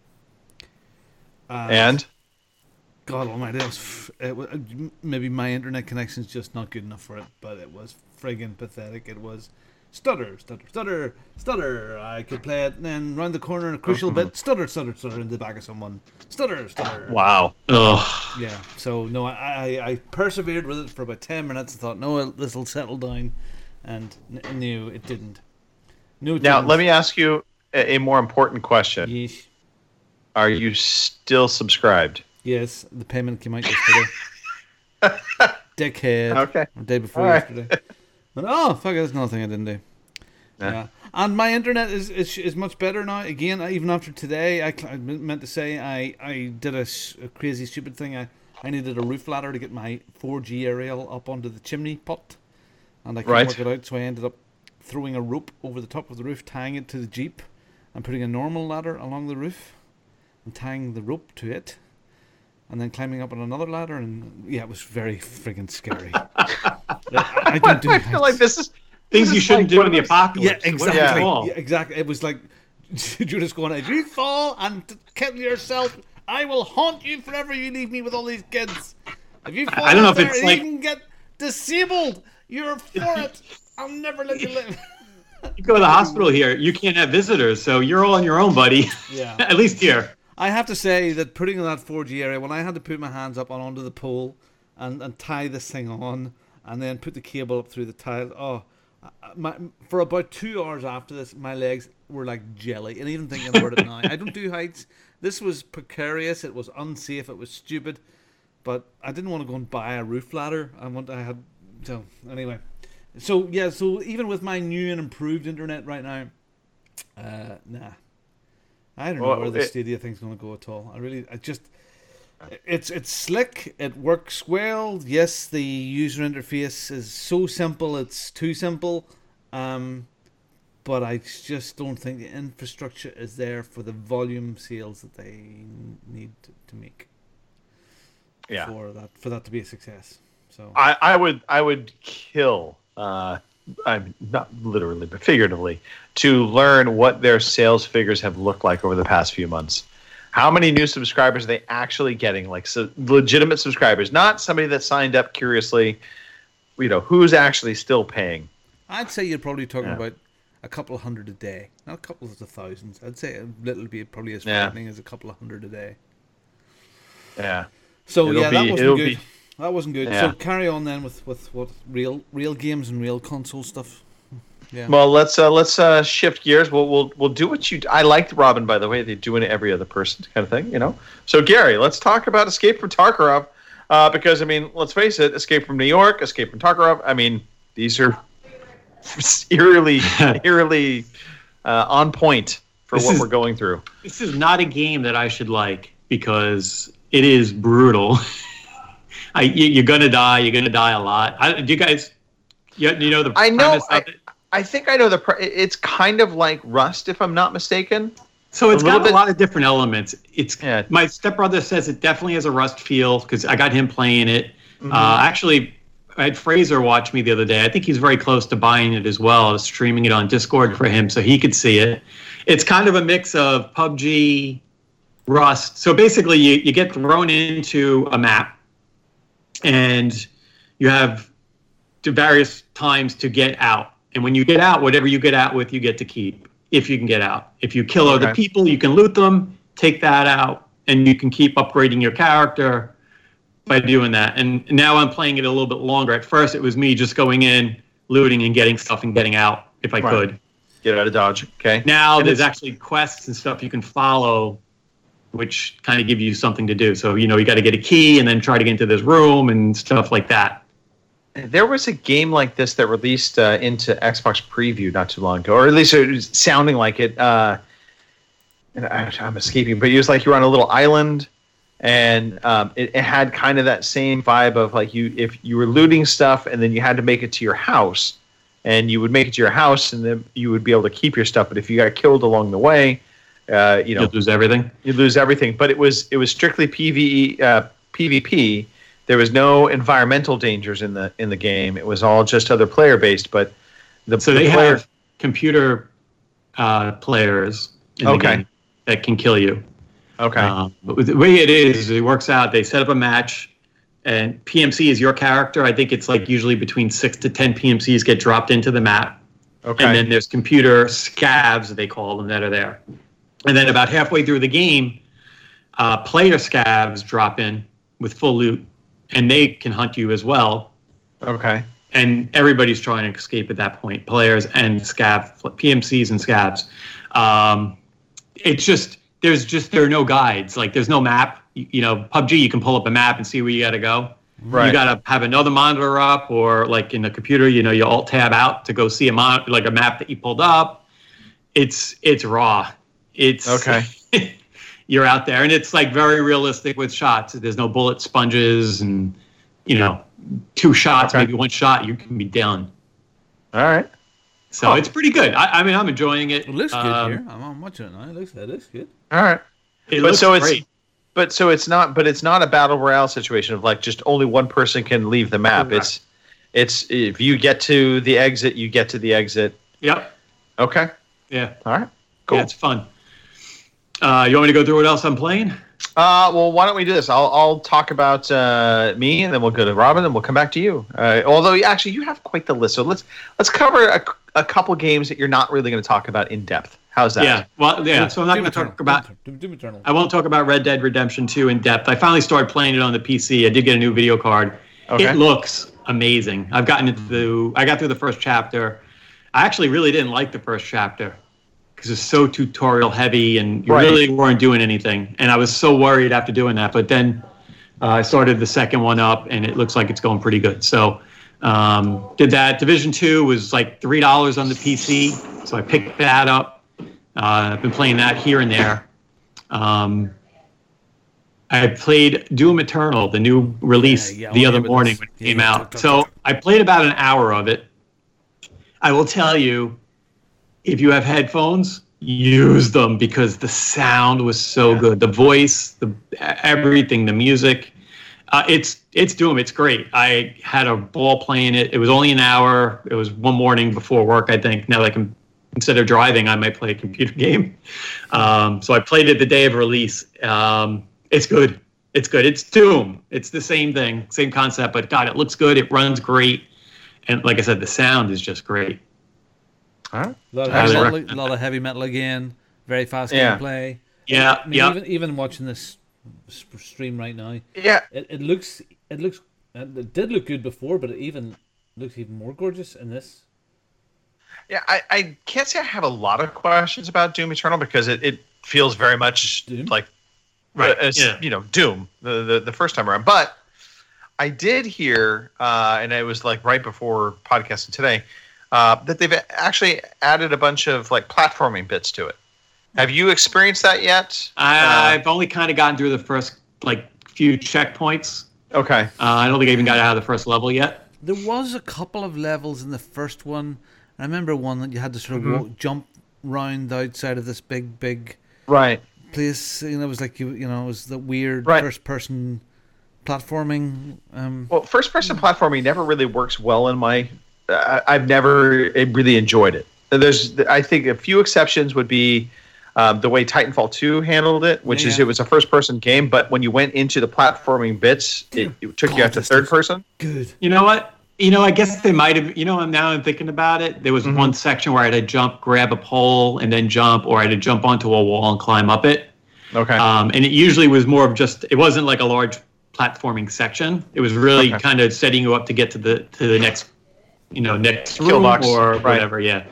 And? God almighty, it was maybe my internet connection's just not good enough for it, but it was friggin' pathetic. It was stutter, stutter, stutter, stutter. I could play it, and then round the corner in a crucial bit, stutter, stutter, stutter in the back of someone. Stutter, stutter. Wow. Ugh. Yeah, so no, I persevered with it for about 10 minutes and thought, no, this will settle down, and no, it didn't. No. Now, let me ask you a more important question. Yeesh. Are you still subscribed? Yes, the payment came out yesterday. Dickhead. Okay. The day before yesterday. And, fuck it, that's another thing I didn't do. Yeah. And my internet is much better now. Again, even after today, I meant to say I did a crazy stupid thing. I needed a roof ladder to get my 4G aerial up onto the chimney pot. And I couldn't work it out, so I ended up throwing a rope over the top of the roof, tying it to the Jeep, and putting a normal ladder along the roof, and tying the rope to it. And then climbing up on another ladder, and it was very friggin' scary. I don't do I feel like this is things you shouldn't do in the apocalypse. Yeah, exactly. Yeah, exactly. It was like Judas going, if you fall and kill yourself, I will haunt you forever. You leave me with all these kids. If you fall, I don't know if there, it's you like even get disabled. You're for it. I'll never let you live. You go to the hospital here, you can't have visitors, so you're all on your own, buddy. Yeah. At least here. I have to say that putting in that 4G area, when I had to put my hands up onto the pole and tie this thing on and then put the cable up through the tile, for about 2 hours after this, my legs were like jelly. And even thinking about it now, I don't do heights. This was precarious. It was unsafe. It was stupid. But I didn't want to go and buy a roof ladder. So anyway. So even with my new and improved internet right now, nah. I don't know where the Stadia thing's going to go at all. It's slick. It works well. Yes, the user interface is so simple. It's too simple. But I just don't think the infrastructure is there for the volume sales that they need to make. Yeah. For that to be a success. So I would kill. I'm not literally, but figuratively, to learn what their sales figures have looked like over the past few months. How many new subscribers are they actually getting? Like, so legitimate subscribers, not somebody that signed up curiously. Who's actually still paying? I'd say you're probably talking about a couple of hundred a day, not a couple of thousands. I'd say it'll be probably as frightening as a couple of hundred a day. Yeah. So that wasn't good. That wasn't good. Yeah. So carry on then with what real games and real console stuff. Yeah. Well, let's shift gears. We'll do what you. I liked Robin, by the way. They're doing it every other person kind of thing, So Gary, let's talk about Escape from Tarkov, because let's face it, Escape from New York, Escape from Tarkov. These are eerily on point for what we're going through. This is not a game that I should like because it is brutal. You're gonna die. You're gonna die a lot. Do you guys? You know the premise of it? I think I know it's kind of like Rust, if I'm not mistaken. So it's got a lot of different elements. My stepbrother says it definitely has a Rust feel because I got him playing it. Mm-hmm. Actually, I had Fraser watch me the other day. I think he's very close to buying it as well. I was streaming it on Discord for him so he could see it. It's kind of a mix of PUBG, Rust. So basically, you get thrown into a map. And you have various times to get out. And when you get out, whatever you get out with, you get to keep, if you can get out. If you kill other people, you can loot them, take that out, and you can keep upgrading your character by doing that. And now I'm playing it a little bit longer. At first, it was me just going in, looting, and getting stuff and getting out if I could. Get out of Dodge, okay. Now there's actually quests and stuff you can follow, which kind of give you something to do. So, you got to get a key and then try to get into this room and stuff like that. There was a game like this that released into Xbox Preview not too long ago, or at least it was sounding like it. And I'm escaping, but it was like you were on a little island, and it had kind of that same vibe of like if you were looting stuff and then you had to make it to your house, and you would make it to your house and then you would be able to keep your stuff. But if you got killed along the way, you'll lose everything. You lose everything. But it was strictly PvP. There was no environmental dangers in the game. It was all just other player based. But they have computer players in the game that can kill you. Okay. But the way it works out. They set up a match, and PMC is your character. I think it's like usually between 6 to 10 PMCs get dropped into the map. Okay. And then there's computer scavs, they call them, that are there. And then about halfway through the game, player scavs drop in with full loot, and they can hunt you as well. Okay. And everybody's trying to escape at that point, players and PMCs and scavs. It's just there are no guides. Like, there's no map. PUBG, you can pull up a map and see where you got to go. Right. You got to have another monitor up, or like in the computer, you alt tab out to go see a map that you pulled up. It's raw. It's okay. You're out there, and it's like very realistic with shots. There's no bullet sponges, and 2 shots, maybe 1 shot, you can be done. All right. So it's pretty good. I mean, I'm enjoying it. It looks good here. I'm watching it now. It looks good. All right. It looks great. It's not a battle royale situation of like just only one person can leave the map. Correct. It's if you get to the exit, you get to the exit. Yep. Okay. Yeah. All right. Cool. Yeah, it's fun. You want me to go through what else I'm playing? Well, why don't we do this? I'll talk about me, and then we'll go to Robin, and we'll come back to you. Although actually you have quite the list, so let's cover a couple games that you're not really going to talk about in depth. How's that? Yeah. Well, yeah. So I'm not going to talk about. Doom Eternal. I won't talk about Red Dead Redemption 2 in depth. I finally started playing it on the PC. I did get a new video card. Okay. It looks amazing. I got through the first chapter. I actually really didn't like the first chapter because it's so tutorial heavy, and you really weren't doing anything. And I was so worried after doing that. But then I started the second one up, and it looks like it's going pretty good. So did that. Division 2 was like $3 on the PC, so I picked that up. I've been playing that here and there. I played Doom Eternal, the new release, the other morning when it came out. So I played about an hour of it. I will tell you, if you have headphones, use them because the sound was so good. The voice, everything, the music. It's Doom. It's great. I had a ball playing it. It was only an hour. It was one morning before work, I think. Now instead of driving, I might play a computer game. So I played it the day of release. It's good. It's good. It's Doom. It's the same thing, same concept, but God, it looks good. It runs great. And like I said, the sound is just great. All right. A lot of heavy metal again. Very fast gameplay. Yeah. I mean, even watching this stream right now. Yeah. It did look good before, but it looks even more gorgeous in this. Yeah, I can't say I have a lot of questions about Doom Eternal because it feels very much Doom? Like Doom the first time around. But I did hear, and it was like right before podcasting today, that they've actually added a bunch of like platforming bits to it. Have you experienced that yet? I've only kind of gotten through the first few checkpoints. Okay. I don't think I even got out of the first level yet. There was a couple of levels in the first one. I remember one that you had to sort of jump round the outside of this big place. It was like it was the weird first-person platforming. Well, first-person platforming never really works well in my. I've never really enjoyed it. I think a few exceptions would be the way Titanfall 2 handled it, which is it was a first-person game, but when you went into the platforming bits, it took you out to third-person. Good. You know what? I guess they might have, now I'm thinking about it. There was one section where I had to jump, grab a pole, and then jump, or I had to jump onto a wall and climb up it. Okay. And it usually was more of it wasn't like a large platforming section. It was really kind of setting you up to get to the next, next kill box or whatever. Yeah.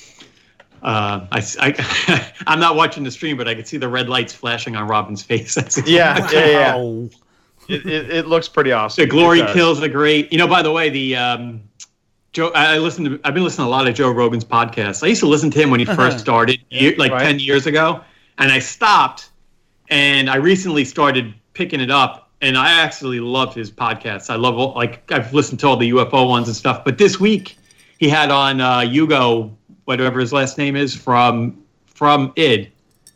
I'm not watching the stream, but I could see the red lights flashing on Robin's face. Yeah. It looks pretty awesome. The glory kills are great. By the way, the I've been listening to a lot of Joe Rogan's podcasts. I used to listen to him when he first started, 10 years ago, and I stopped. And I recently started picking it up, and I actually love his podcasts. I love I've listened to all the UFO ones and stuff. But this week he had on Hugo, whatever his last name is, from id.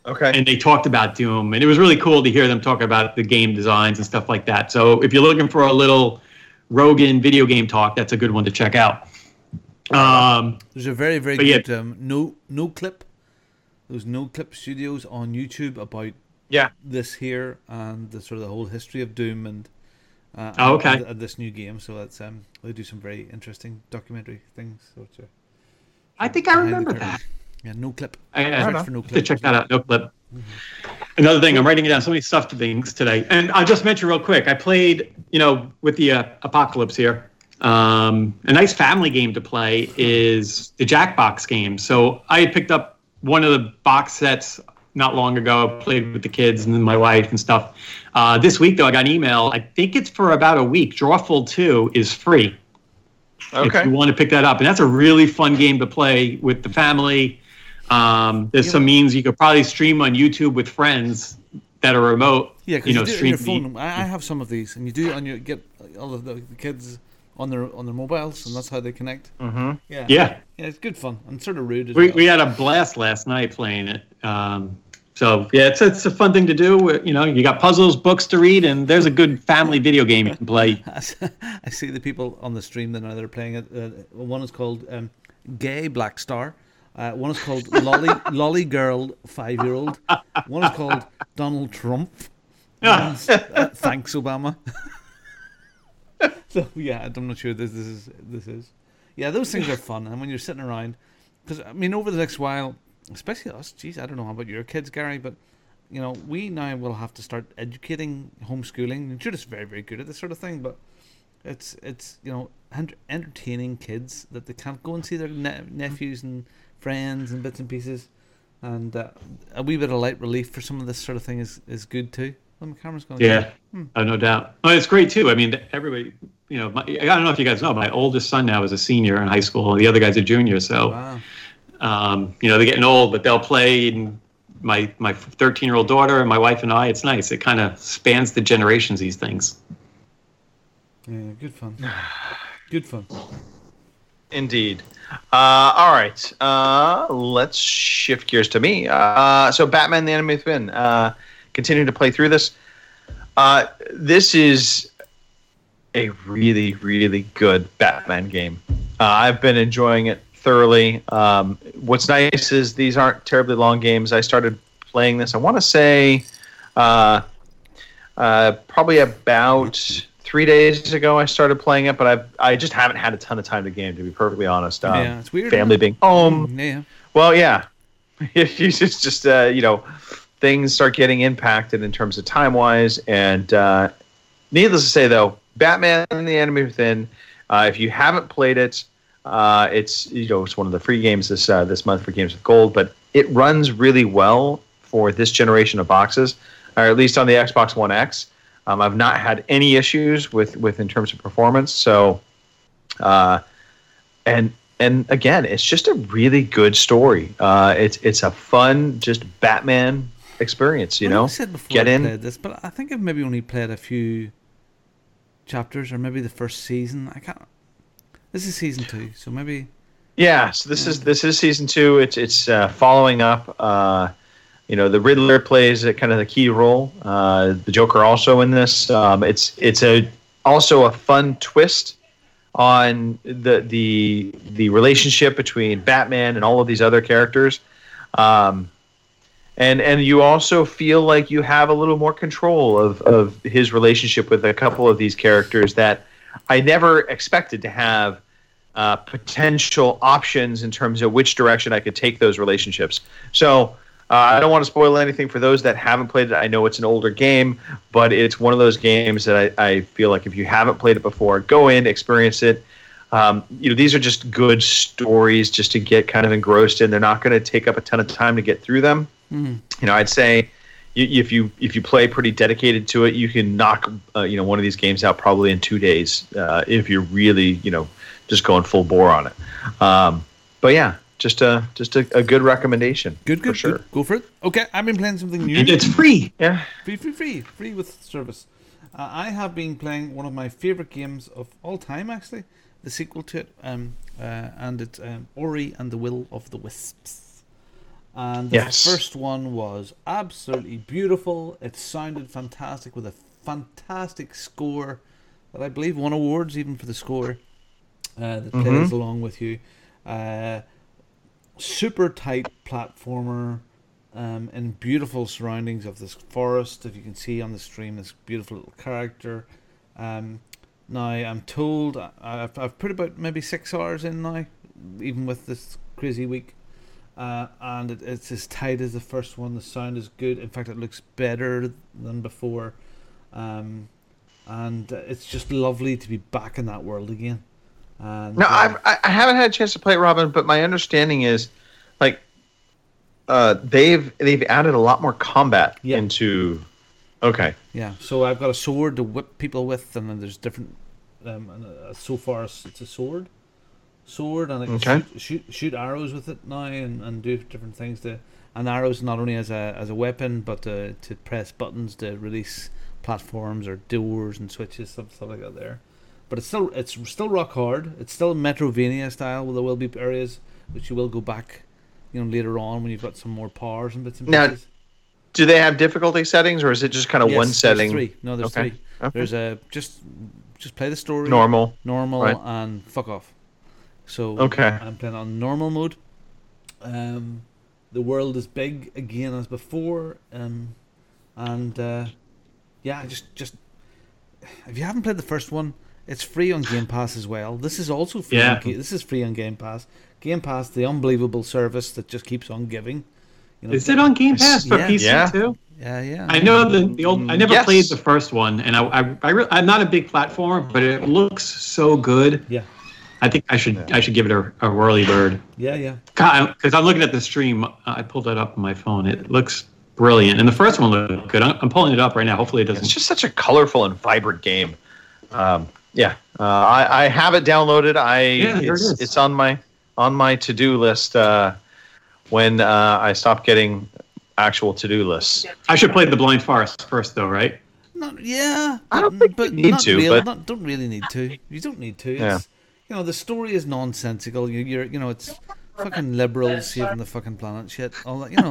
Okay. And they talked about Doom, and it was really cool to hear them talk about the game designs and stuff like that. So if you're looking for a little Rogan video game talk, that's a good one to check out. There's a very, very good no clip. There's No Clip Studios on YouTube about this here and the sort of the whole history of Doom and this new game. So that's they do some very interesting documentary things. So I think I remember that. Yeah, No Clip. Search for No Clip. Check that out. No Clip. Mm-hmm. Another thing, I'm writing it down. So many stuff to things today, and I'll just mention real quick. I played, with the Apocalypse here. A nice family game to play is the Jackbox game. So I had picked up one of the box sets not long ago. I played with the kids and then my wife and stuff. This week, though, I got an email. I think it's for about a week. Drawful 2 is free. Okay. If you want to pick that up. And that's a really fun game to play with the family. There's some means you could probably stream on YouTube with friends that are remote. Yeah, because you do it on your phone. I have some of these. And you do it on your, get all of the kids on their mobiles, and that's how they connect. Mm-hmm. Yeah, it's good fun and sort of rude as we had a blast last night playing it. So yeah, it's a fun thing to do. You got puzzles, books to read, and there's a good family video game you can play. I see the people on the stream that now they're playing it. One is called Gay Black Star. One is called Lolly Girl 5-year-old. One is called Donald Trump. One's, Thanks Obama. So yeah, I'm not sure this is. Yeah, those things are fun, and when you're sitting around, because over the next while, especially us. Geez, I don't know about your kids, Gary, but we now will have to start educating homeschooling. I'm sure it's very, very good at this sort of thing, but it's entertaining kids that they can't go and see their nephews and friends and bits and pieces, and a wee bit of light relief for some of this sort of thing is good too. Oh, my camera's going. Yeah, no doubt. Oh, it's great too. Everybody, I don't know if you guys know, my oldest son now is a senior in high school, and the other guy's a junior. So, wow. They're getting old, but they'll play. And my 13-year-old daughter and my wife and I, it's nice. It kind of spans the generations. These things. Yeah, good fun. Good fun. Indeed. All right. Let's shift gears to me. So Batman the Animated Within. Continuing to play through this. This is a really, really good Batman game. I've been enjoying it thoroughly. What's nice is these aren't terribly long games. I started playing this, I want to say, probably about 3 days ago I started playing it, but I just haven't had a ton of time to game, to be perfectly honest. Yeah, it's weird. Family being home. Yeah. Well, yeah. It's just things start getting impacted in terms of time-wise, and needless to say, though, Batman the Animated Within, if you haven't played it, it's one of the free games this month for Games with Gold, but it runs really well for this generation of boxes, or at least on the Xbox One X. I've not had any issues with in terms of performance, so and again, it's just a really good story. It's a fun, just Batman experience, I said before I played this, but I think I've maybe only played a few chapters, or maybe the first season. I can't. This is season 2, so maybe. Yeah, so this is season 2. It's following up. The Riddler plays kind of the key role. The Joker also in this. It's also a fun twist on the relationship between Batman and all of these other characters. And you also feel like you have a little more control of his relationship with a couple of these characters that I never expected to have potential options in terms of which direction I could take those relationships. So I don't want to spoil anything for those that haven't played it. I know it's an older game, but it's one of those games that I feel like if you haven't played it before, go in, experience it. These are just good stories just to get kind of engrossed in. They're not going to take up a ton of time to get through them. Mm-hmm. I'd say if you play pretty dedicated to it, you can knock one of these games out probably in 2 days if you're really just going full bore on it. But yeah, just a good recommendation. Good, for sure. Good. Go for it. Okay, I've been playing something new. And it's free. Yeah, free with service. I have been playing one of my favorite games of all time, actually. The sequel to it, and it's Ori and the Will of the Wisps. And the first one was absolutely beautiful. It sounded fantastic with a fantastic score that I believe won awards even for the score that plays along with you. Super tight platformer in beautiful surroundings of this forest. If you can see on the stream, this beautiful little character. Now I'm told I've put about maybe 6 hours in now, even with this crazy week. And it's as tight as the first one. The sound is good. In fact, it looks better than before. And it's just lovely to be back in that world again. And, I haven't had a chance to play it, Robin, but my understanding is, like, they've added a lot more combat into. Okay. Yeah. So I've got a sword to whip people with, and then there's different. So far, it's a sword, and I can shoot arrows with it now, and do different things to. And arrows not only as a weapon, but to press buttons to release platforms or doors and switches, stuff like that there. But it's still rock hard. It's still Metrovania style, where there will be areas which you will go back, later on when you've got some more powers and bits and pieces. Now, do they have difficulty settings, or is it just kind of one setting? There's 3. No, there's 3. Okay. There's just play the story. Normal, right. And fuck off. So I'm playing on normal mode. The world is big again as before, just if you haven't played the first one, it's free on Game Pass as well. This is also free. This is free on Game Pass. Game Pass, the unbelievable service that just keeps on giving. Is it on Game Pass for PC too? Yeah. I know the old. I never played the first one, and I'm not a big platformer, but it looks so good. Yeah. I think I should give it a whirly bird. Yeah. Because I'm looking at the stream. I pulled that up on my phone. It looks brilliant, and the first one looked good. I'm pulling it up right now. Hopefully, it doesn't. It's just such a colorful and vibrant game. I have it downloaded. It's on my to-do list when I stop getting actual to-do lists. I should play the Blind Forest first, though, right? I don't think you need to. Don't really need to. You don't need to. Yeah. It's, the story is nonsensical. It's fucking liberals saving the fucking planet shit. All that,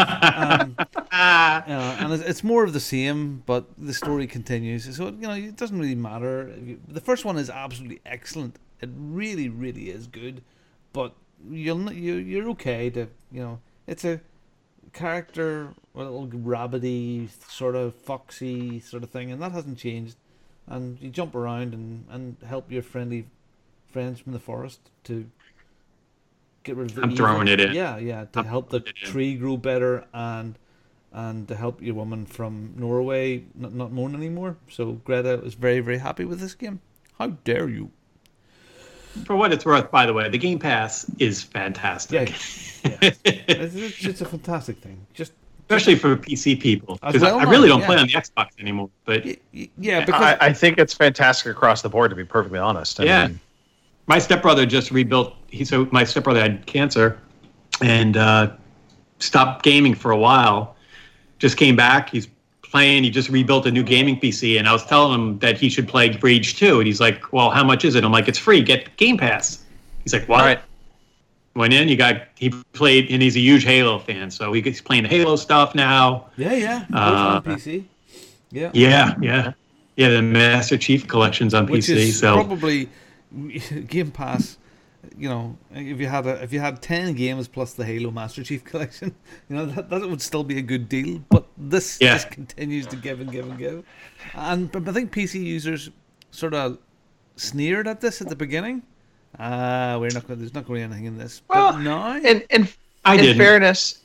and it's more of the same, but the story continues. So it doesn't really matter. The first one is absolutely excellent. It really, really is good. But you're okay to it's a character, a little rabbity sort of foxy sort of thing, and that hasn't changed. And you jump around and help your friends from the forest to get rid of the I'm evil. throwing it in. Yeah, to help the tree grow better and to help your woman from Norway not mourn anymore. So Greta is very, very happy with this game. How dare you? For what it's worth, by the way, the Game Pass is fantastic. Yeah. It's a fantastic thing. Especially for PC people. Because I really don't play on the Xbox anymore. But because I think it's fantastic across the board, to be perfectly honest. I mean, my stepbrother just rebuilt. My stepbrother had cancer and stopped gaming for a while. Just came back. He's playing. He just rebuilt a new gaming PC, and I was telling him that he should play Rage 2, and he's like, "Well, how much is it?" I'm like, "It's free. Get Game Pass." He's like, "What?" All right. Went in. He played, and he's a huge Halo fan, so he's playing the Halo stuff now. Yeah. On PC. Yeah. The Master Chief Collection's on Which PC. Is so probably Game Pass. If you had 10 games plus the Halo Master Chief Collection, that would still be a good deal. But this just continues to give and give and give. And I think PC users sort of sneered at this at the beginning. There's not going to be anything in this. Well, but now, in fairness,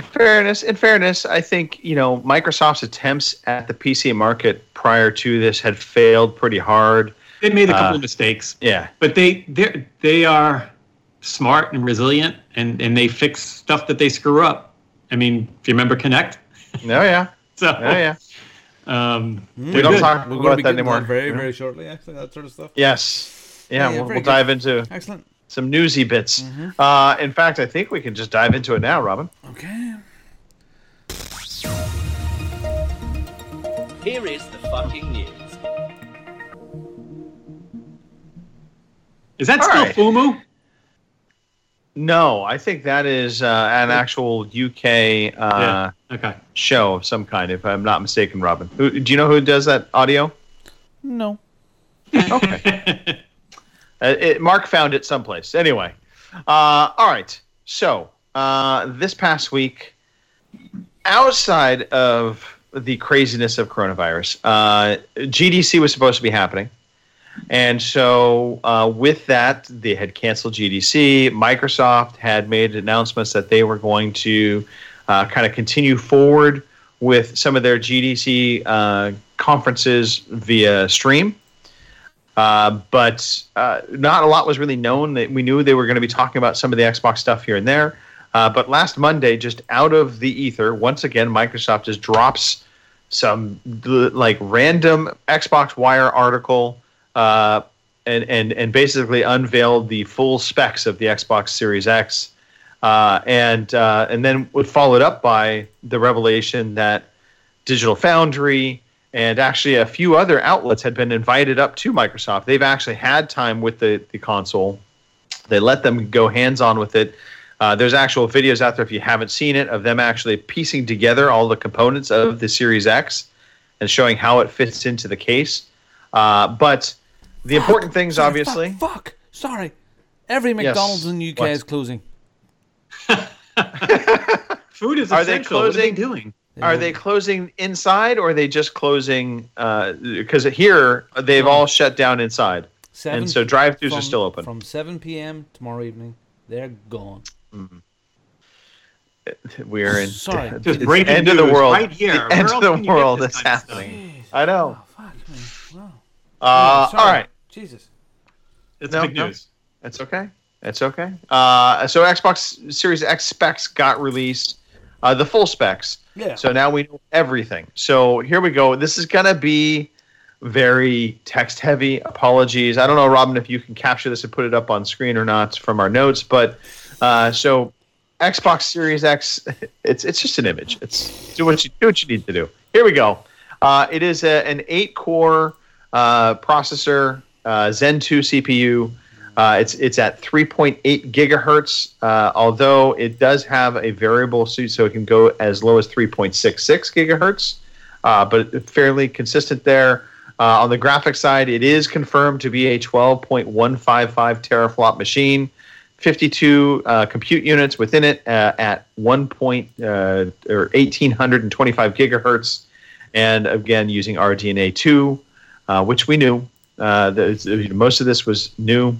I think Microsoft's attempts at the PC market prior to this had failed pretty hard. They made a couple of mistakes. Yeah. But they are smart and resilient, and they fix stuff that they screw up. I mean, if you remember Kinect? Oh, yeah. We don't talk about that anymore. Very, very shortly, actually, that sort of stuff. Yes. Yeah, we'll dive into some newsy bits. Mm-hmm. In fact, I think we can just dive into it now, Robin. Okay. Here is the fucking news. Is that still FUMU? No, I think that is an actual UK show of some kind, if I'm not mistaken, Robin. Do you know who does that audio? No. Okay. Mark found it someplace. Anyway. All right. So, this past week, outside of the craziness of coronavirus, GDC was supposed to be happening. And so with that, they had canceled GDC. Microsoft had made announcements that they were going to kind of continue forward with some of their GDC conferences via stream. But not a lot was really known. We knew they were going to be talking about some of the Xbox stuff here and there. But last Monday, just out of the ether, once again, Microsoft just drops some like random Xbox Wire article and basically unveiled the full specs of the Xbox Series X, and then would follow it up by the revelation that Digital Foundry and actually a few other outlets had been invited up to Microsoft. They've actually had time with the console. They let them go hands-on with it. There's actual videos out there, if you haven't seen it, of them actually piecing together all the components of the Series X and showing how it fits into the case. But the important things, obviously... Sorry. Every McDonald's in the UK is closing. Food is essential. Are they closing? What are they doing? Are they closing inside, or are they just closing? Because here they've all shut down inside, and so drive-thrus are still open from 7 p.m. tomorrow evening. They're gone. Mm-hmm. We're in just breaking end of the world right here. The end of the world is happening. I know. All right. Jesus. It's big news. It's okay. It's okay. So Xbox Series X specs got released, the full specs. Yeah. So now we know everything. So here we go. This is going to be very text heavy. Apologies. I don't know, Robin, if you can capture this and put it up on screen or not from our notes, but so Xbox Series X, it's just an image. It's do what you need to do. Here we go. It is an 8-core processor, Zen 2 CPU. It's at 3.8 gigahertz, although it does have a variable suit, so it can go as low as 3.66 gigahertz, but fairly consistent there. On the graphics side, it is confirmed to be a 12.155 teraflop machine, 52 compute units within it at 1825 gigahertz, and again using RDNA 2, which we knew. Most of this was new.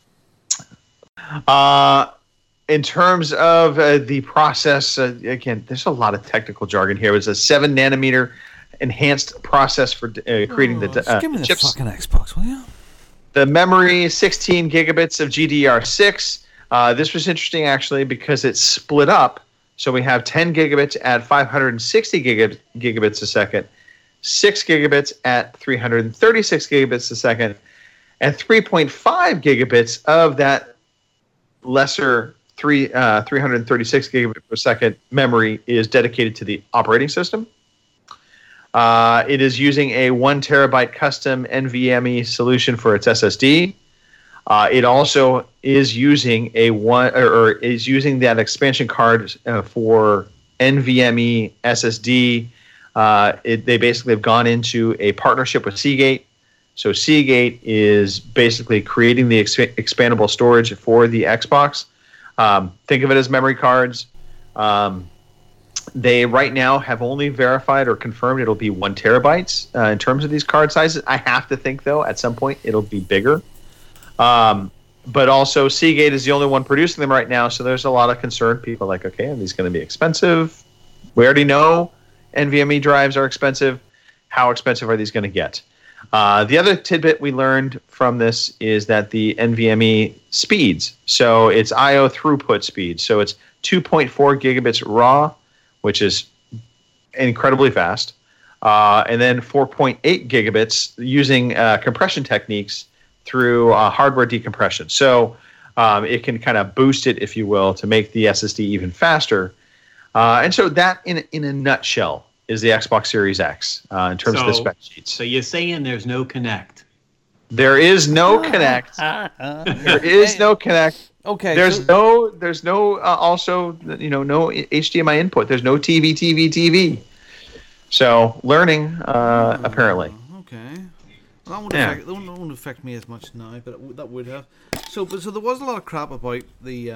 In terms of the process, again, there's a lot of technical jargon here. It's a 7 nanometer enhanced process for creating the give me the chips. fucking Xbox, will you? The memory, 16 gigabits of GDDR6. This was interesting, actually, because it's split up. So we have 10 gigabits at 560 gigabits a second, 6 gigabits at 336 gigabits a second, and 3.5 gigabits of that lesser 336 gigabit per second memory is dedicated to the operating system. It is using a 1 terabyte custom NVMe solution for its SSD. It also is using is using that expansion card for NVMe SSD. They basically have gone into a partnership with Seagate. So Seagate is basically creating the expandable storage for the Xbox. Think of it as memory cards. They right now have only verified or confirmed it'll be 1 terabytes in terms of these card sizes. I have to think, though, at some point it'll be bigger. But also Seagate is the only one producing them right now, so there's a lot of concern. People are like, okay, are these going to be expensive? We already know NVMe drives are expensive. How expensive are these going to get? The other tidbit we learned from this is that the NVMe speeds, so it's I/O throughput speed, so it's 2.4 gigabits raw, which is incredibly fast, and then 4.8 gigabits using compression techniques through hardware decompression. So it can kind of boost it, if you will, to make the SSD even faster. And so that, in a nutshell, is the Xbox Series X in terms of the spec sheets. So you're saying there's no Kinect? There is no Kinect. There is no Kinect. Okay. There's no also no HDMI input. There's no TV. So learning apparently. Okay. Well, that won't affect me as much now, but that would have. So there was a lot of crap about the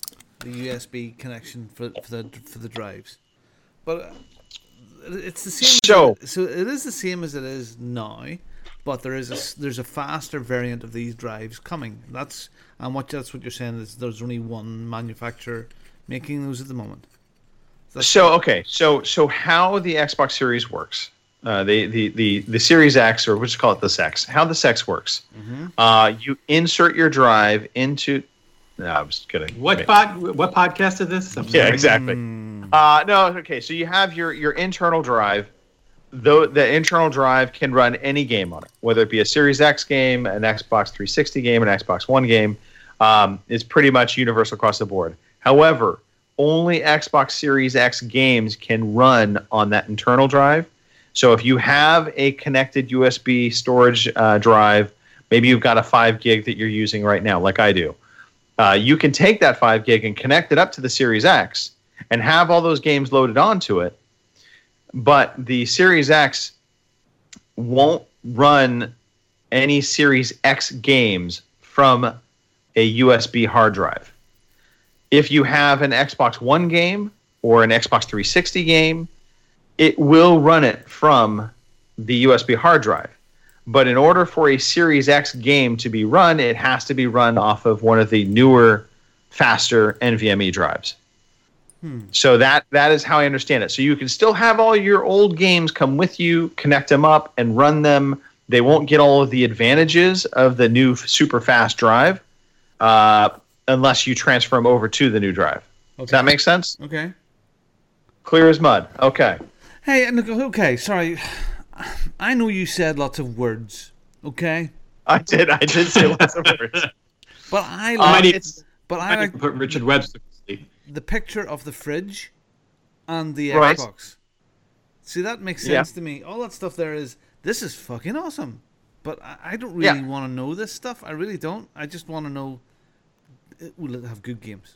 USB connection for the drives, but it's the same. So it is the same as it is now, but there's a faster variant of these drives coming. That's what you're saying is there's only one manufacturer making those at the moment. So how the Xbox Series works, the Series X, or we'll just call it the X. How the X works, you insert your drive into. No, I was kidding. What podcast is this? Yeah, exactly. No, okay. So you have your internal drive. Though the internal drive can run any game on it, whether it be a Series X game, an Xbox 360 game, an Xbox One game. It's pretty much universal across the board. However, only Xbox Series X games can run on that internal drive. So if you have a connected USB storage drive, maybe you've got a 5 gig that you're using right now, like I do. You can take that 5 gig and connect it up to the Series X and have all those games loaded onto it. But the Series X won't run any Series X games from a USB hard drive. If you have an Xbox One game or an Xbox 360 game, it will run it from the USB hard drive. But in order for a Series X game to be run, it has to be run off of one of the newer, faster NVMe drives. So that is how I understand it. So you can still have all your old games come with you, connect them up, and run them. They won't get all of the advantages of the new super fast drive unless you transfer them over to the new drive. Okay. Does that make sense? Okay. Clear as mud. Okay. Hey, okay, sorry. I know you said lots of words, okay? I did say lots of words. But I like to put Richard Webster to sleep. The picture of the fridge and the Right. Xbox. See, that makes sense to me. All that stuff there this is fucking awesome. But I don't really want to know this stuff. I really don't. I just want to know, will it have good games?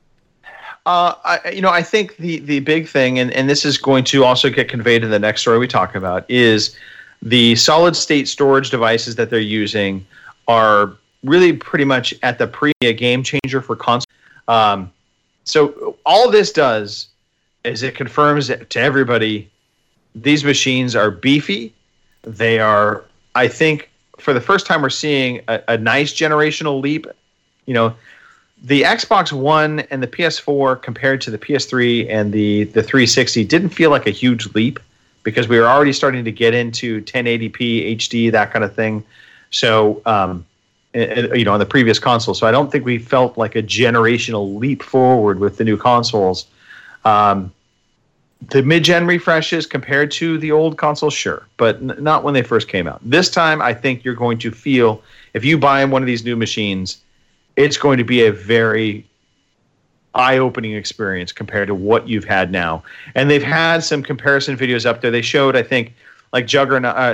I think the big thing, and this is going to also get conveyed in the next story we talk about, is the solid state storage devices that they're using are really pretty much at a game changer for console. So all this does is it confirms to everybody these machines are beefy. They are, I think, for the first time we're seeing a nice generational leap. The Xbox One and the PS4 compared to the PS3 and the 360 didn't feel like a huge leap because we were already starting to get into 1080p HD, that kind of thing. So, on the previous console. So I don't think we felt like a generational leap forward with the new consoles. The mid-gen refreshes compared to the old consoles, sure, but not when they first came out. This time, I think you're going to feel, if you buy one of these new machines, it's going to be a very eye-opening experience compared to what you've had now. And they've had some comparison videos up there. They showed, I think, like State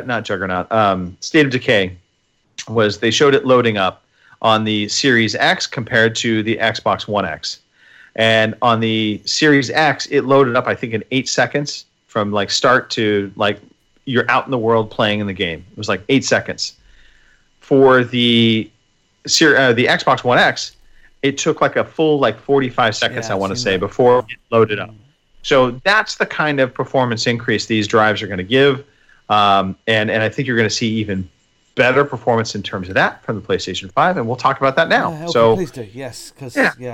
of Decay, they showed it loading up on the Series X compared to the Xbox One X. And on the Series X, it loaded up, I think, in 8 seconds from like start to like you're out in the world playing in the game. It was like 8 seconds. For the Xbox One X, it took like a full 45 seconds, I want to say, before it loaded up. So that's the kind of performance increase these drives are going to give. And I think you're going to see even better performance in terms of that from the PlayStation 5, and we'll talk about that now. Okay, so please do, yes, because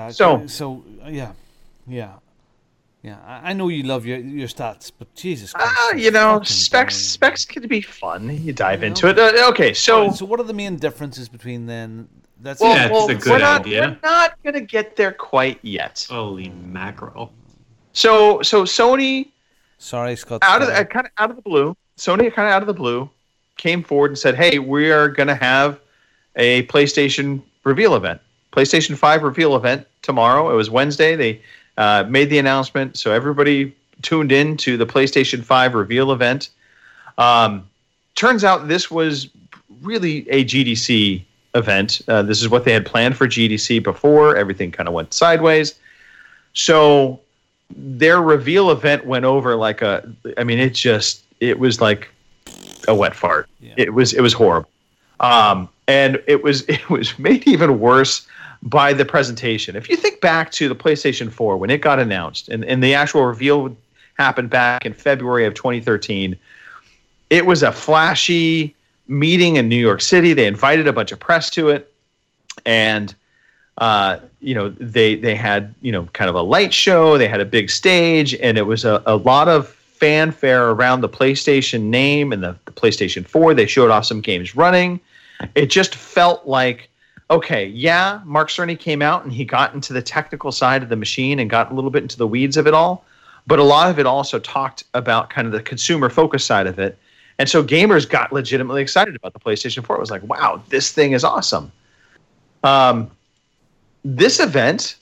I know you love your stats, but Jesus Christ, specs can be fun. You dive into it. Okay, so what are the main differences between then? That's a good idea. We're not going to get there quite yet. Holy mackerel! So Sony, sorry, Scott, out of the blue. Sony kind of out of the blue came forward and said, hey, we are going to have a PlayStation reveal event. PlayStation 5 reveal event tomorrow. It was Wednesday. They made the announcement, so everybody tuned in to the PlayStation 5 reveal event. Turns out this was really a GDC event. This is what they had planned for GDC before. Everything kind of went sideways. So their reveal event went over like it was like a wet fart. Yeah. It was horrible. And it was made even worse by the presentation. If you think back to the PlayStation 4 when it got announced and the actual reveal happened back in February of 2013, it was a flashy meeting in New York City. They invited a bunch of press to it, and they had kind of a light show. They had a big stage, and it was a lot of fanfare around the PlayStation name and the PlayStation 4. They showed off some games running. It just felt like, okay, yeah, Mark Cerny came out and he got into the technical side of the machine and got a little bit into the weeds of it all, but a lot of it also talked about kind of the consumer focus side of it. And so gamers got legitimately excited about the PlayStation 4. It was like, wow, this thing is awesome. This event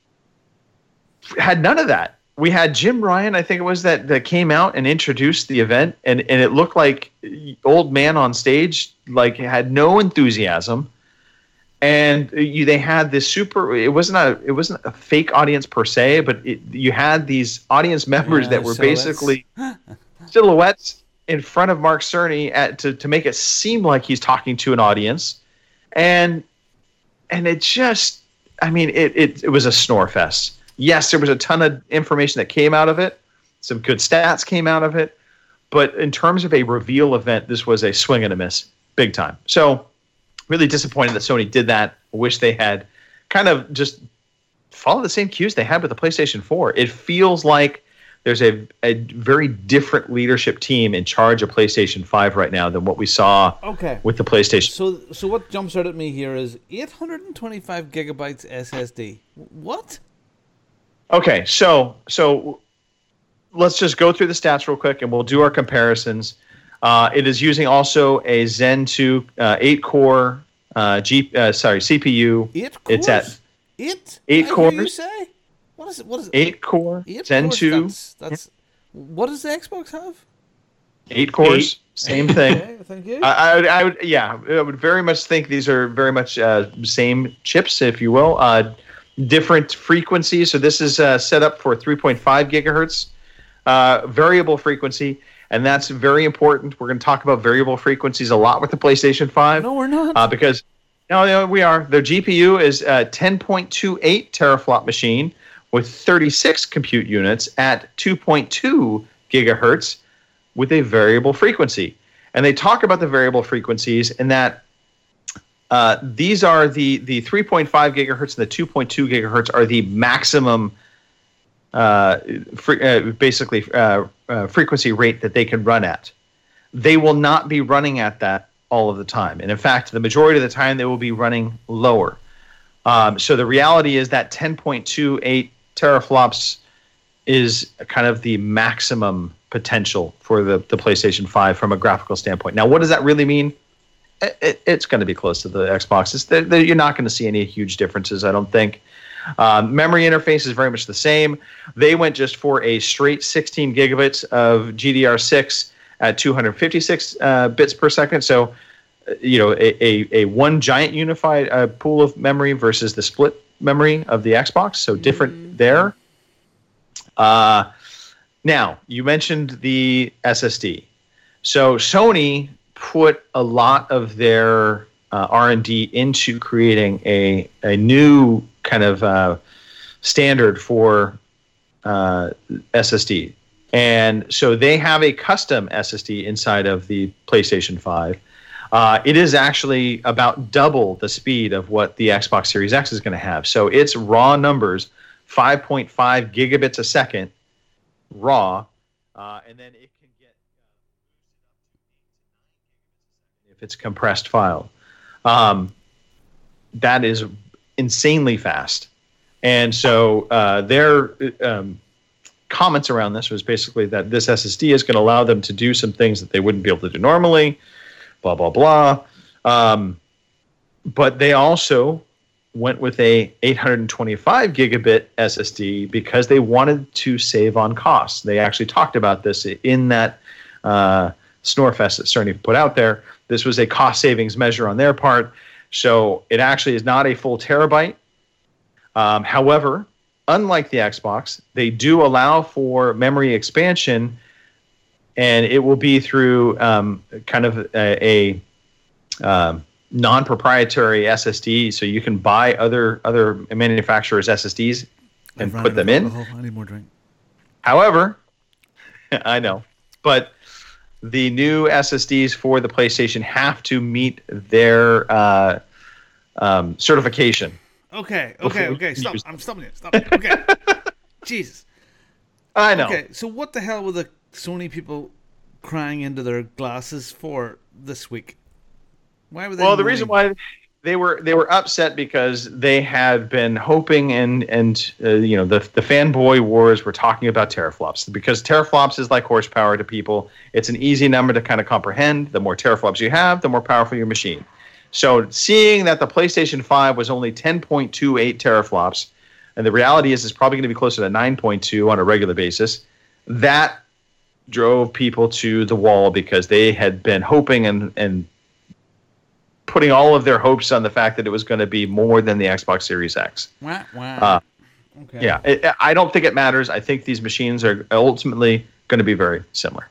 had none of that. We had Jim Ryan, I think it was, that came out and introduced the event, and it looked like old man on stage, like had no enthusiasm. And they had this it wasn't a fake audience per se, but you had these audience members that were basically silhouettes in front of Mark Cerny to make it seem like he's talking to an audience, and it just, it was a snore fest. Yes, there was a ton of information that came out of it. Some good stats came out of it, but in terms of a reveal event, this was a swing and a miss, big time. So, really disappointed that Sony did that. I wish they had kind of just followed the same cues they had with the PlayStation 4. It feels like there's a very different leadership team in charge of PlayStation 5 right now than what we saw with the PlayStation. So what jumps out at me here is 825 gigabytes SSD. What? Okay, so let's just go through the stats real quick, and we'll do our comparisons. It is using also a Zen 2 8-core CPU. 8 cores? It's at 8 cores. You say? What is it? 8 core Zen 2. That's what does the Xbox have? 8 cores. Same thing. Okay, thank you. I would very much think these are very much same chips, if you will. Different frequencies. So this is set up for 3.5 gigahertz variable frequency, and that's very important. We're going to talk about variable frequencies a lot with the PlayStation 5. No, we're not. Because we are. Their GPU is a 10.28 teraflop machine with 36 compute units at 2.2 gigahertz with a variable frequency. And they talk about the variable frequencies in that these are the 3.5 gigahertz and the 2.2 gigahertz are the maximum frequency rate that they can run at. They will not be running at that all of the time. And in fact, the majority of the time they will be running lower. So the reality is that 10.28 teraflops is kind of the maximum potential for the PlayStation 5 from a graphical standpoint. Now, what does that really mean? It's going to be close to the Xbox. You're not going to see any huge differences, I don't think. Memory interface is very much the same. They went just for a straight 16 gigabits of GDDR6 at 256 bits per second. So, a one giant unified pool of memory versus the split memory of the Xbox. So different there. Now, you mentioned the SSD. So Sony put a lot of their R&D into creating a new kind of standard for SSD. And so they have a custom SSD inside of the PlayStation 5. It is actually about double the speed of what the Xbox Series X is going to have. So its raw numbers, 5.5 gigabits a second raw, and then it can get if it's compressed file. That is insanely fast. And so their comments around this was basically that this SSD is going to allow them to do some things that they wouldn't be able to do normally, blah, blah, blah. But they also went with a 825 gigabit SSD because they wanted to save on costs. They actually talked about this in that Snorefest that Cerny put out there. This was a cost savings measure on their part So it actually is not a full terabyte. However, unlike the Xbox, they do allow for memory expansion, and it will be through kind of a non-proprietary SSD. So you can buy other manufacturers' SSDs and put them in. I need more drink. However, I know, but the new SSDs for the PlayStation have to meet their certification. Okay. Stop. I'm stopping you. Stop. Okay. Jesus. I know. Okay, so what the hell were the Sony people crying into their glasses for this week? Why were they? Well, the reason why they were upset because they had been hoping and the fanboy wars were talking about teraflops, because teraflops is like horsepower to people. It's an easy number to kind of comprehend. The more teraflops you have, the more powerful your machine. So seeing that the PlayStation 5 was only 10.28 teraflops, and the reality is it's probably going to be closer to 9.2 on a regular basis, that drove people to the wall because they had been hoping and putting all of their hopes on the fact that it was going to be more than the Xbox Series X. Wow. Okay. Yeah, I don't think it matters. I think these machines are ultimately going to be very similar.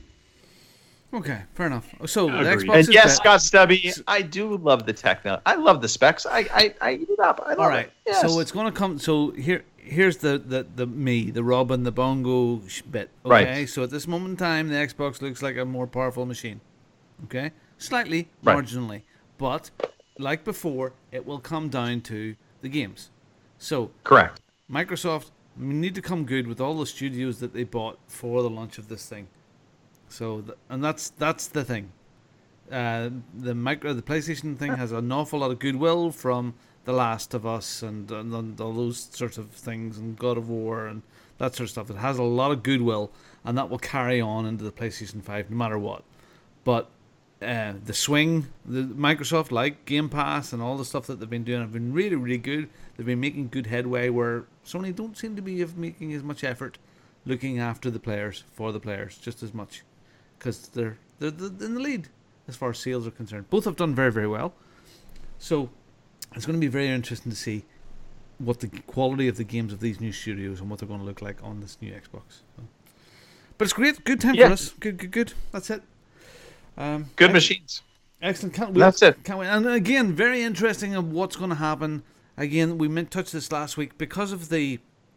Okay, fair enough. So the Agreed. Xbox And is yes, Scott Stubby, I do love the techno. I love the specs. I eat it up. I love all right. it. Yes. So it's going to come. So here's the Robin, the bongo bit. Okay. Right. So at this moment in time, the Xbox looks like a more powerful machine. Okay. Slightly, Right. marginally, but like before, it will come down to the games. So Correct. Microsoft need to come good with all the studios that they bought for the launch of this thing. So, that's the thing. The PlayStation thing has an awful lot of goodwill from The Last of Us and all those sorts of things, and God of War and that sort of stuff. It has a lot of goodwill, and that will carry on into the PlayStation 5 no matter what. But the Microsoft, like Game Pass and all the stuff that they've been doing, have been really, really good. They've been making good headway where Sony don't seem to be making as much effort looking after the players, for the players, just as much. Because they're in the lead as far as sales are concerned. Both have done very, very well. So it's going to be very interesting to see what the quality of the games of these new studios and what they're going to look like on this new Xbox. So. But it's great. Good time for us. Good. That's it. Good machines. Excellent. Can't wait. That's it. Can't wait. And again, very interesting of what's going to happen. Again, we touched this last week because of the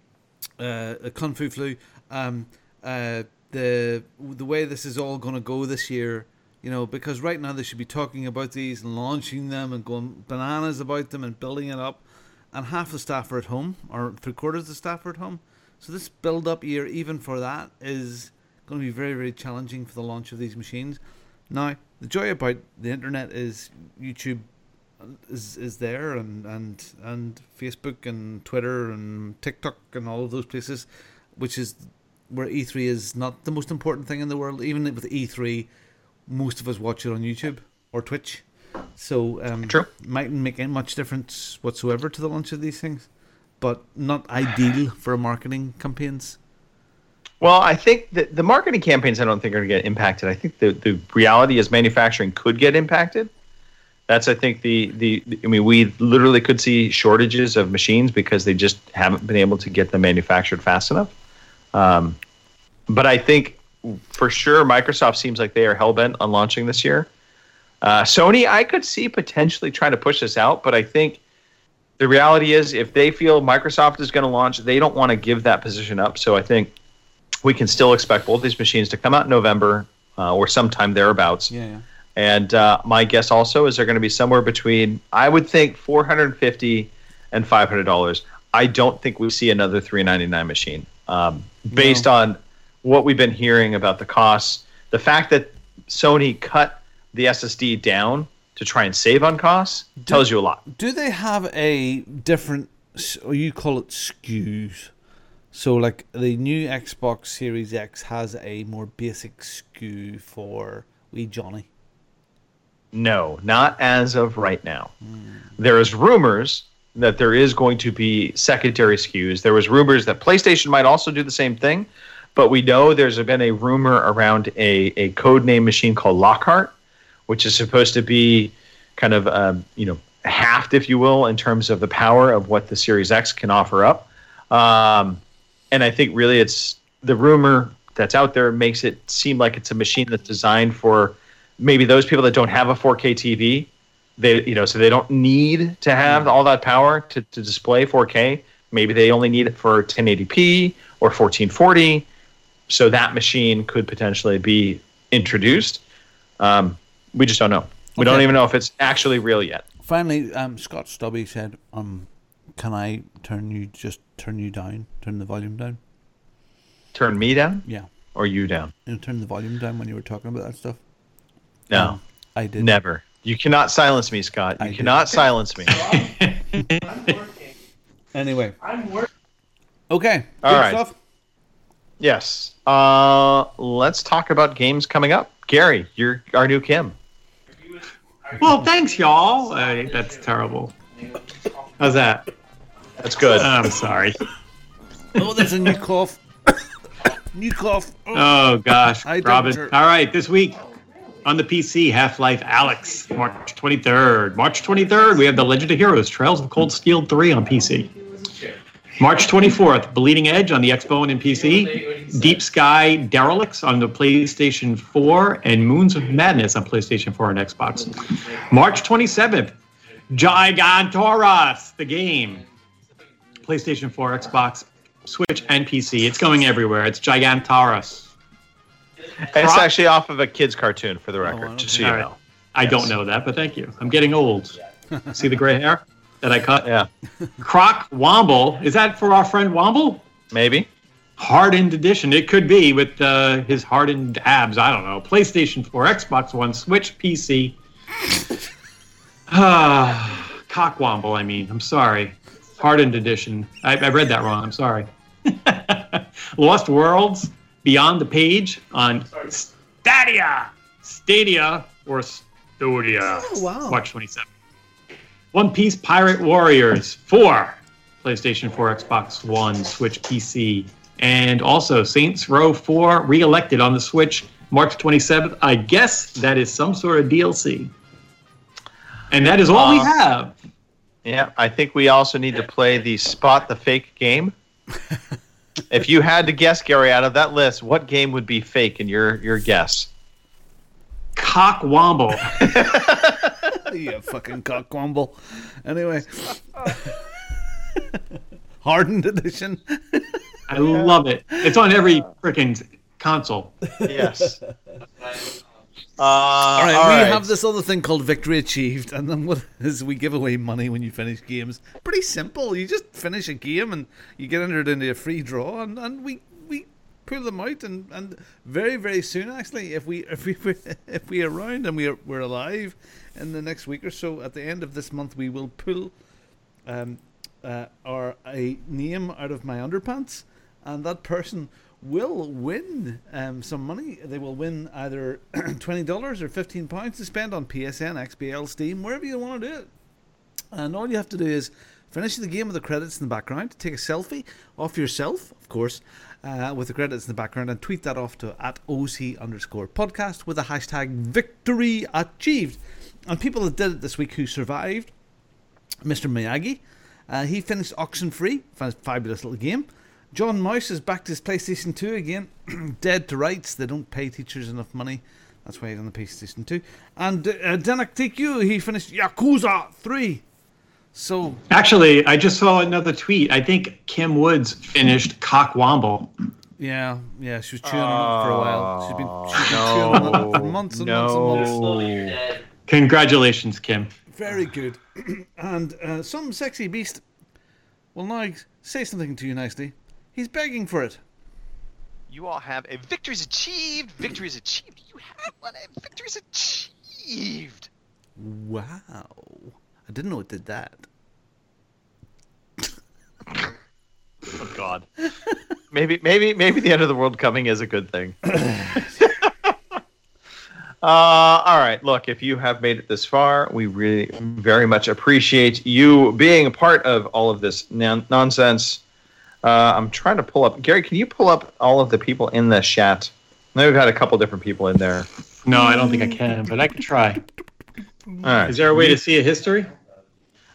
Kung Fu Flu. The way this is all going to go this year, because right now they should be talking about these and launching them and going bananas about them and building it up, and half the staff are at home, or 3/4 of the staff are at home. So this build-up year, even for that, is going to be very, very challenging for the launch of these machines. Now, the joy about the internet is YouTube is there, and Facebook and Twitter and TikTok and all of those places, which is where E3 is not the most important thing in the world. Even with E3, most of us watch it on YouTube or Twitch. So True. Mightn't make any much difference whatsoever to the launch of these things, but not ideal for marketing campaigns. Well, I think that the marketing campaigns I don't think are going to get impacted. I think the reality is manufacturing could get impacted. That's, I think, we literally could see shortages of machines because they just haven't been able to get them manufactured fast enough. But I think for sure Microsoft seems like they are hell-bent on launching this year. Sony, I could see potentially trying to push this out, but I think the reality is if they feel Microsoft is going to launch, they don't want to give that position up. So I think we can still expect both these machines to come out in November or sometime thereabouts. Yeah. And my guess also is they're going to be somewhere between, I would think, $450 and $500. I don't think we see another $399 machine. Based on what we've been hearing about the costs, the fact that Sony cut the SSD down to try and save on costs tells you a lot. Do they have a different, or you call it SKUs? So like the new Xbox Series X has a more basic SKU for wee Johnny. No, not as of right now. There is rumors that there is going to be secondary SKUs. There was rumors that PlayStation might also do the same thing, but we know there's been a rumor around a codename machine called Lockhart, which is supposed to be kind of halved, if you will, in terms of the power of what the Series X can offer up. And I think really it's the rumor that's out there makes it seem like it's a machine that's designed for maybe those people that don't have a 4K TV. So they don't need to have all that power to display 4K. Maybe they only need it for 1080p or 1440. So that machine could potentially be introduced. We just don't know. We don't even know if it's actually real yet. Finally, Scott Stubby said, "Can I turn you down? Turn the volume down? Turn me down? Yeah, or you down? Turn the volume down when you were talking about that stuff." No, I did never. You cannot silence me, Scott. You cannot silence me. I'm working. Anyway, I'm working. Okay. All right. Stuff. Yes. Let's talk about games coming up. Gary, you're our new Kim. Well, thanks, y'all. That's terrible. How's that? That's good. I'm sorry. Oh, there's a new cough. New cough. Oh, gosh. Robin. All right, this week on the PC, Half-Life Alyx, March 23rd. March 23rd, we have The Legend of Heroes, Trails of Cold Steel 3 on PC. March 24th, Bleeding Edge on the Xbone and PC, Deep Sky Derelicts on the PlayStation 4, and Moons of Madness on PlayStation 4 and Xbox. March 27th, Gigantoros, the game. PlayStation 4, Xbox, Switch, and PC. It's going everywhere. It's Gigantoros. It's actually off of a kid's cartoon, for the record, just so you know. I don't know that, but thank you. I'm getting old. See the gray hair that I cut? Yeah. Croc Womble. Is that for our friend Womble? Maybe. Hardened edition. It could be with his hardened abs. I don't know. PlayStation 4, Xbox One, Switch, PC. Cock Womble, I mean. I'm sorry. Hardened edition. I read that wrong. I'm sorry. Lost Worlds, Beyond the Page on Stadia or Studia. Oh, wow. March 27th. One Piece Pirate Warriors 4, PlayStation 4, Xbox One, Switch, PC. And also Saints Row 4 Re-Elected on the Switch, March 27th. I guess that is some sort of DLC. And that is all we have. Yeah, I think we also need to play the Spot the Fake game. If you had to guess, Gary, out of that list, what game would be fake in your guess? Cock Womble. You fucking cock womble. Anyway. Hardened edition. I love it. It's on every freaking console. Yes. All right, we have this other thing called Victory Achieved, and then what is we give away money when you finish games. Pretty simple. You just finish a game and you get entered into a free draw, and we pull them out, and very, very soon, actually, if we're around and we're alive in the next week or so, at the end of this month, we will pull a name out of my underpants, and that person will win some money. They will win either $20 or £15 to spend on PSN, XBL, Steam, wherever you want to do it. And all you have to do is finish the game with the credits in the background, take a selfie of yourself, of course, with the credits in the background, and tweet that off to @OC_podcast with the hashtag Victory Achieved. And people that did it this week who survived, Mr. Miyagi, he finished Oxenfree, fabulous little game. John Mouse is back to his PlayStation 2 again. Dead to rights. They don't pay teachers enough money. That's why he's on the PlayStation 2. And Denak TQ, he finished Yakuza 3. So actually, I just saw another tweet. I think Kim Woods finished Cock Womble. Yeah, she was chewing on it for a while. She's been chewing on it for months and months and months. Congratulations, Kim. Very good. And some sexy beast will now say something to you nicely. He's begging for it. You all have a victory's achieved. Victory's achieved. You have one. A victory's achieved. Wow. I didn't know it did that. Oh God. Maybe the end of the world coming is a good thing. All right. Look, if you have made it this far, we really very much appreciate you being a part of all of this nonsense. I'm trying to pull up. Gary, can you pull up all of the people in the chat? I know we've had a couple different people in there. No, I don't think I can, but I can try. All right. Is there a way to see a history?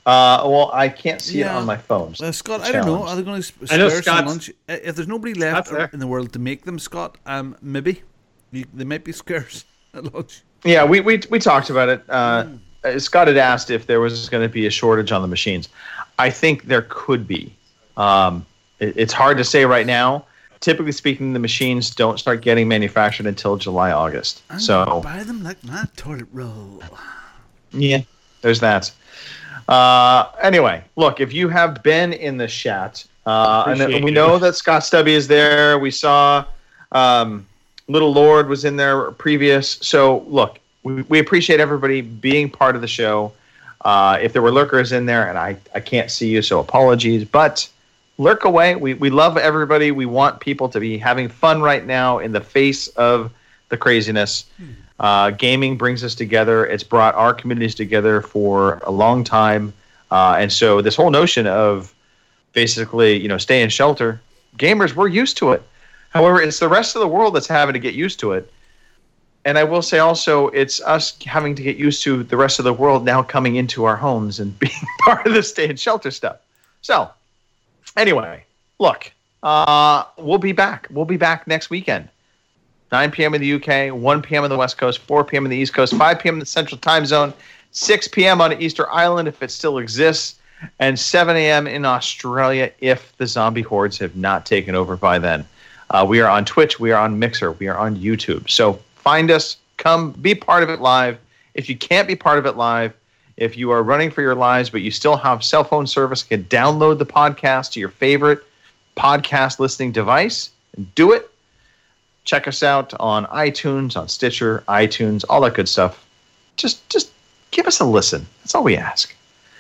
Well, I can't see it on my phone. Scott, I don't know. Are they going to I know spare some Scott's- lunch? If there's nobody left in the world to make them, Scott, maybe they might be scarce at lunch. Yeah, we talked about it. Scott had asked if there was going to be a shortage on the machines. I think there could be. It's hard to say right now. Typically speaking, the machines don't start getting manufactured until July, August. So buy them like my toilet roll. Yeah, there's that. Anyway, look, if you have been in the chat, and we know that Scott Stubby is there. We saw Little Lord was in there previous. So, look, we appreciate everybody being part of the show. If there were lurkers in there, and I can't see you, so apologies. But lurk away. We love everybody. We want people to be having fun right now in the face of the craziness. Gaming brings us together. It's brought our communities together for a long time. And so this whole notion of basically, stay in shelter, gamers, we're used to it. However, it's the rest of the world that's having to get used to it. And I will say also, it's us having to get used to the rest of the world now coming into our homes and being part of the stay in shelter stuff. So, anyway, look, we'll be back. We'll be back next weekend. 9 p.m. in the UK, 1 p.m. on the West Coast, 4 p.m. in the East Coast, 5 p.m. in the Central Time Zone, 6 p.m. on Easter Island if it still exists, and 7 a.m. in Australia if the zombie hordes have not taken over by then. We are on Twitch, we are on Mixer, we are on YouTube. So find us, come be part of it live. If you can't be part of it live, if you are running for your lives but you still have cell phone service, you can download the podcast to your favorite podcast listening device and do it. Check us out on iTunes, on Stitcher, iTunes, all that good stuff. Just give us a listen. That's all we ask.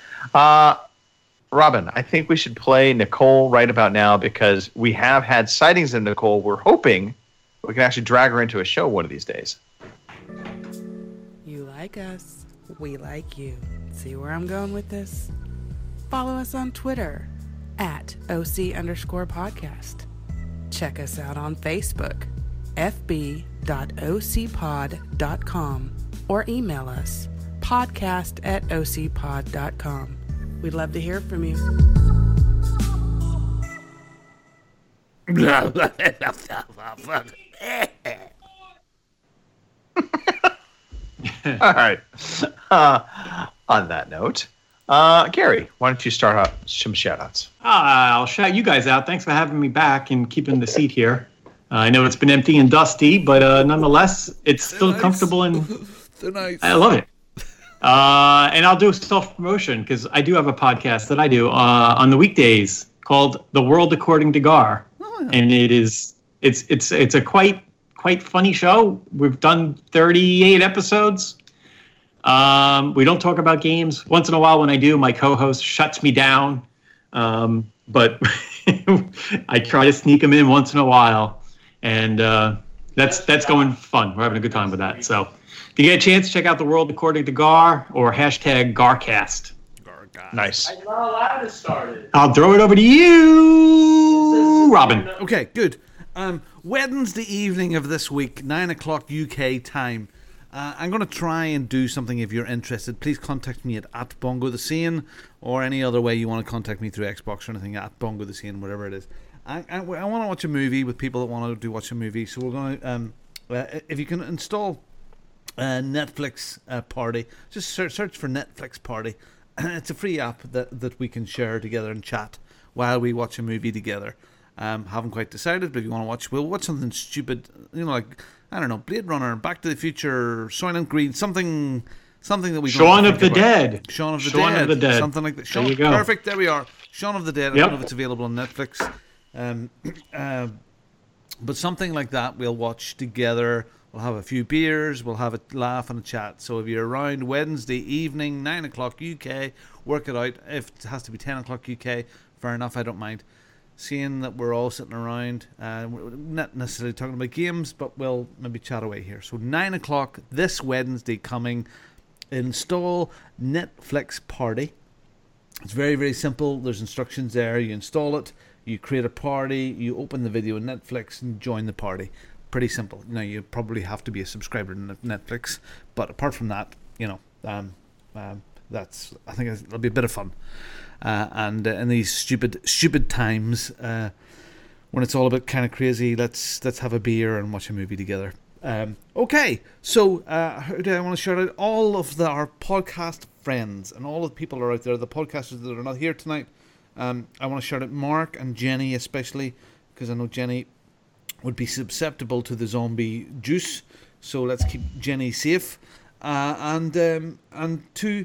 Robin, I think we should play Nicole right about now because we have had sightings of Nicole. We're hoping we can actually drag her into a show one of these days. You like us. We like you. See where I'm going with this? Follow us on Twitter at OC_podcast. Check us out on Facebook, fb.ocpod.com, or email us, podcast@ocpod.com. We'd love to hear from you. All right. On that note, Gary, why don't you start out some shout-outs? I'll shout you guys out. Thanks for having me back and keeping the seat here. I know it's been empty and dusty, but nonetheless, it's still comfortable and nice. I love it. And I'll do self-promotion because I do have a podcast that I do on the weekdays called The World According to Gar. And it's a quite funny show. We've done 38 episodes. We don't talk about games. Once in a while when I do, my co-host shuts me down. But I try to sneak them in once in a while. And that's going fun. We're having a good time with that. So if you get a chance, check out The World According to Gar or hashtag Garcast. Nice. I'm not allowed to start it. I'll throw it over to you, Robin. Okay, good. Wednesday evening of this week, 9 o'clock UK time. I'm going to try and do something if you're interested. Please contact me at Bongo the Scene or any other way you want to contact me through Xbox or anything at Bongo the Scene, whatever it is. I want to watch a movie with people that want to watch a movie. So we're going to, if you can install Netflix Party, just search for Netflix Party. It's a free app that we can share together and chat while we watch a movie together. Haven't quite decided, but if you want to watch, we'll watch something stupid, like, I don't know, Blade Runner, Back to the Future, Soylent Green, something that we Shaun of the Dead. Shaun of the Dead, something like that. There you go. Perfect. There we are. Shaun of the Dead. I don't know if it's available on Netflix, but something like that we'll watch together. We'll have a few beers, we'll have a laugh and a chat. So if you're around Wednesday evening, 9 o'clock UK, work it out. If it has to be 10 o'clock UK, fair enough, I don't mind. Seeing that we're all sitting around, we're not necessarily talking about games, but we'll maybe chat away here. So 9 o'clock this Wednesday coming, install Netflix Party. It's very, very simple. There's instructions there. You install it, you create a party, you open the video in Netflix and join the party. Pretty simple. Now, you probably have to be a subscriber to Netflix, but apart from that, I think it'll be a bit of fun. And in these stupid times, when it's all a bit kind of crazy, let's have a beer and watch a movie together. Okay, so today I want to shout out all of our podcast friends and all the people who are out there, the podcasters that are not here tonight. I want to shout out Mark and Jenny especially, because I know Jenny would be susceptible to the zombie juice. So let's keep Jenny safe. And to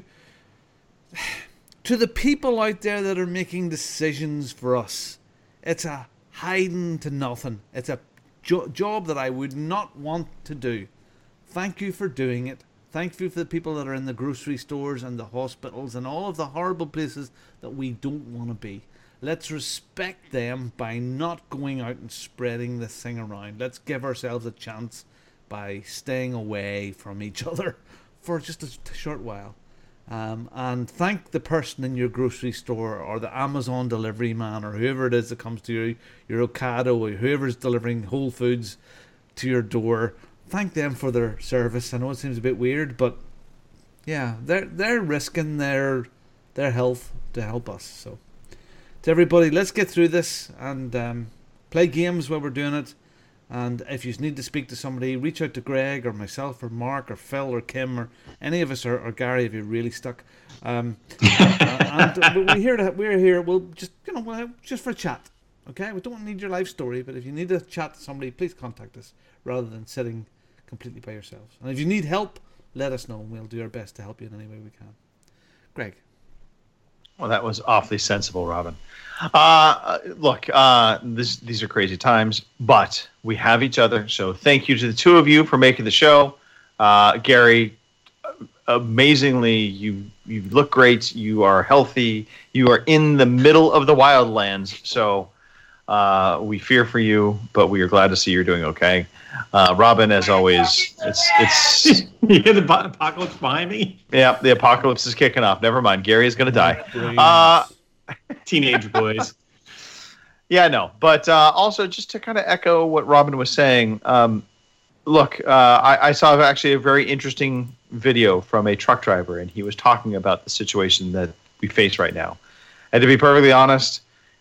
the people out there that are making decisions for us, it's a hiding to nothing. It's a job that I would not want to do. Thank you for doing it. Thank you for the people that are in the grocery stores and the hospitals and all of the horrible places that we don't want to be. Let's respect them by not going out and spreading this thing around. Let's give ourselves a chance by staying away from each other for just a short while. And thank the person in your grocery store or the Amazon delivery man or whoever it is that comes to you, your Ocado or whoever's delivering Whole Foods to your door. Thank them for their service. I know it seems a bit weird, but yeah, they're risking their health to help us. So to everybody, let's get through this and play games while we're doing it. And if you need to speak to somebody, reach out to Greg or myself or Mark or Phil or Kim or any of us or Gary if you're really stuck. And we're here. We'll just just for a chat. Okay, we don't need your life story, but if you need to chat to somebody, please contact us rather than sitting completely by yourselves. And if you need help, let us know, and we'll do our best to help you in any way we can. Greg. Well, that was awfully sensible, Robin. Look, these are crazy times, but we have each other. So thank you to the two of you for making the show. Gary, amazingly, you look great. You are healthy. You are in the middle of the wildlands. So we fear for you, but we are glad to see you're doing okay. Robin, as always, it's you hear the apocalypse behind me? Yeah, the apocalypse is kicking off. Never mind. Gary is going to die. Teenage boys. Yeah, no. But also, just to kind of echo what Robin was saying, look, I saw actually a very interesting video from a truck driver, and he was talking about the situation that we face right now. And to be perfectly honest,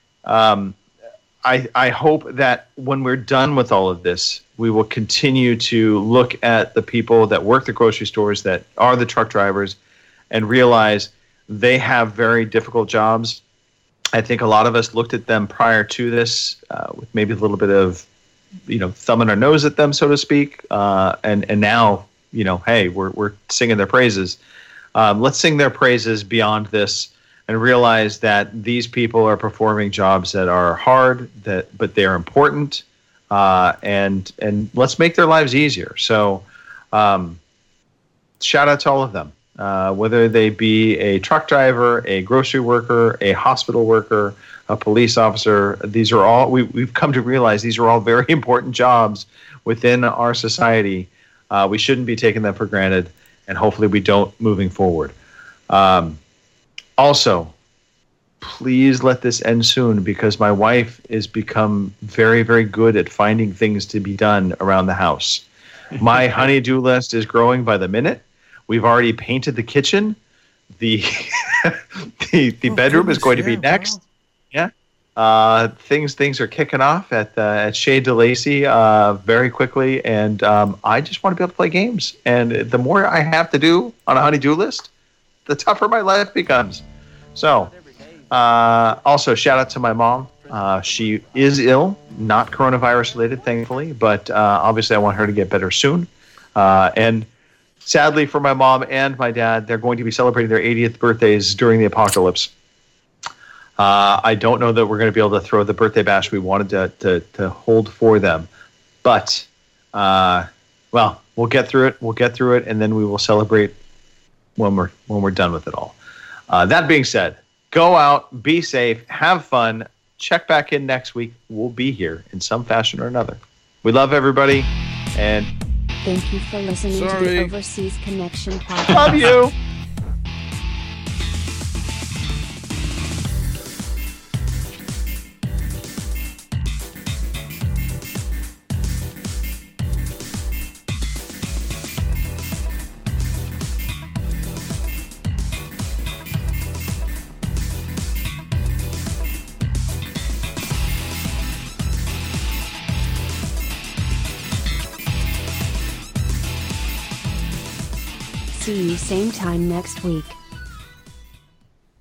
I hope that when we're done with all of this, we will continue to look at the people that work the grocery stores, that are the truck drivers, and realize they have very difficult jobs. I think a lot of us looked at them prior to this with maybe a little bit of, thumbing our nose at them, so to speak. And now, hey, we're singing their praises. Let's sing their praises beyond this and realize that these people are performing jobs that are hard, but they're important. And let's make their lives easier. So shout out to all of them. Whether they be a truck driver, a grocery worker, a hospital worker, a police officer, these are all, we've come to realize these are all very important jobs within our society. We shouldn't be taking them for granted, and hopefully we don't moving forward. Also, please let this end soon, because my wife has become very, very good at finding things to be done around the house. My honey-do list is growing by the minute. We've already painted the kitchen. The bedroom is going to be next. Wow. Yeah. Things are kicking off at Chez de Lacy very quickly, and I just want to be able to play games. And the more I have to do on a honey-do list, the tougher my life becomes. So, also shout out to my mom. She is ill, not coronavirus related, thankfully, but obviously I want her to get better soon. And sadly for my mom and my dad, they're going to be celebrating their 80th birthdays during the apocalypse. I don't know that we're going to be able to throw the birthday bash we wanted to hold for them. But, well, we'll get through it. We'll get through it, and then we will celebrate when we're done with it all. That being said, go out, be safe, have fun. Check back in next week. We'll be here in some fashion or another. We love everybody, and thank you for listening to the Overseas Connection podcast. Love you. See you same time next week.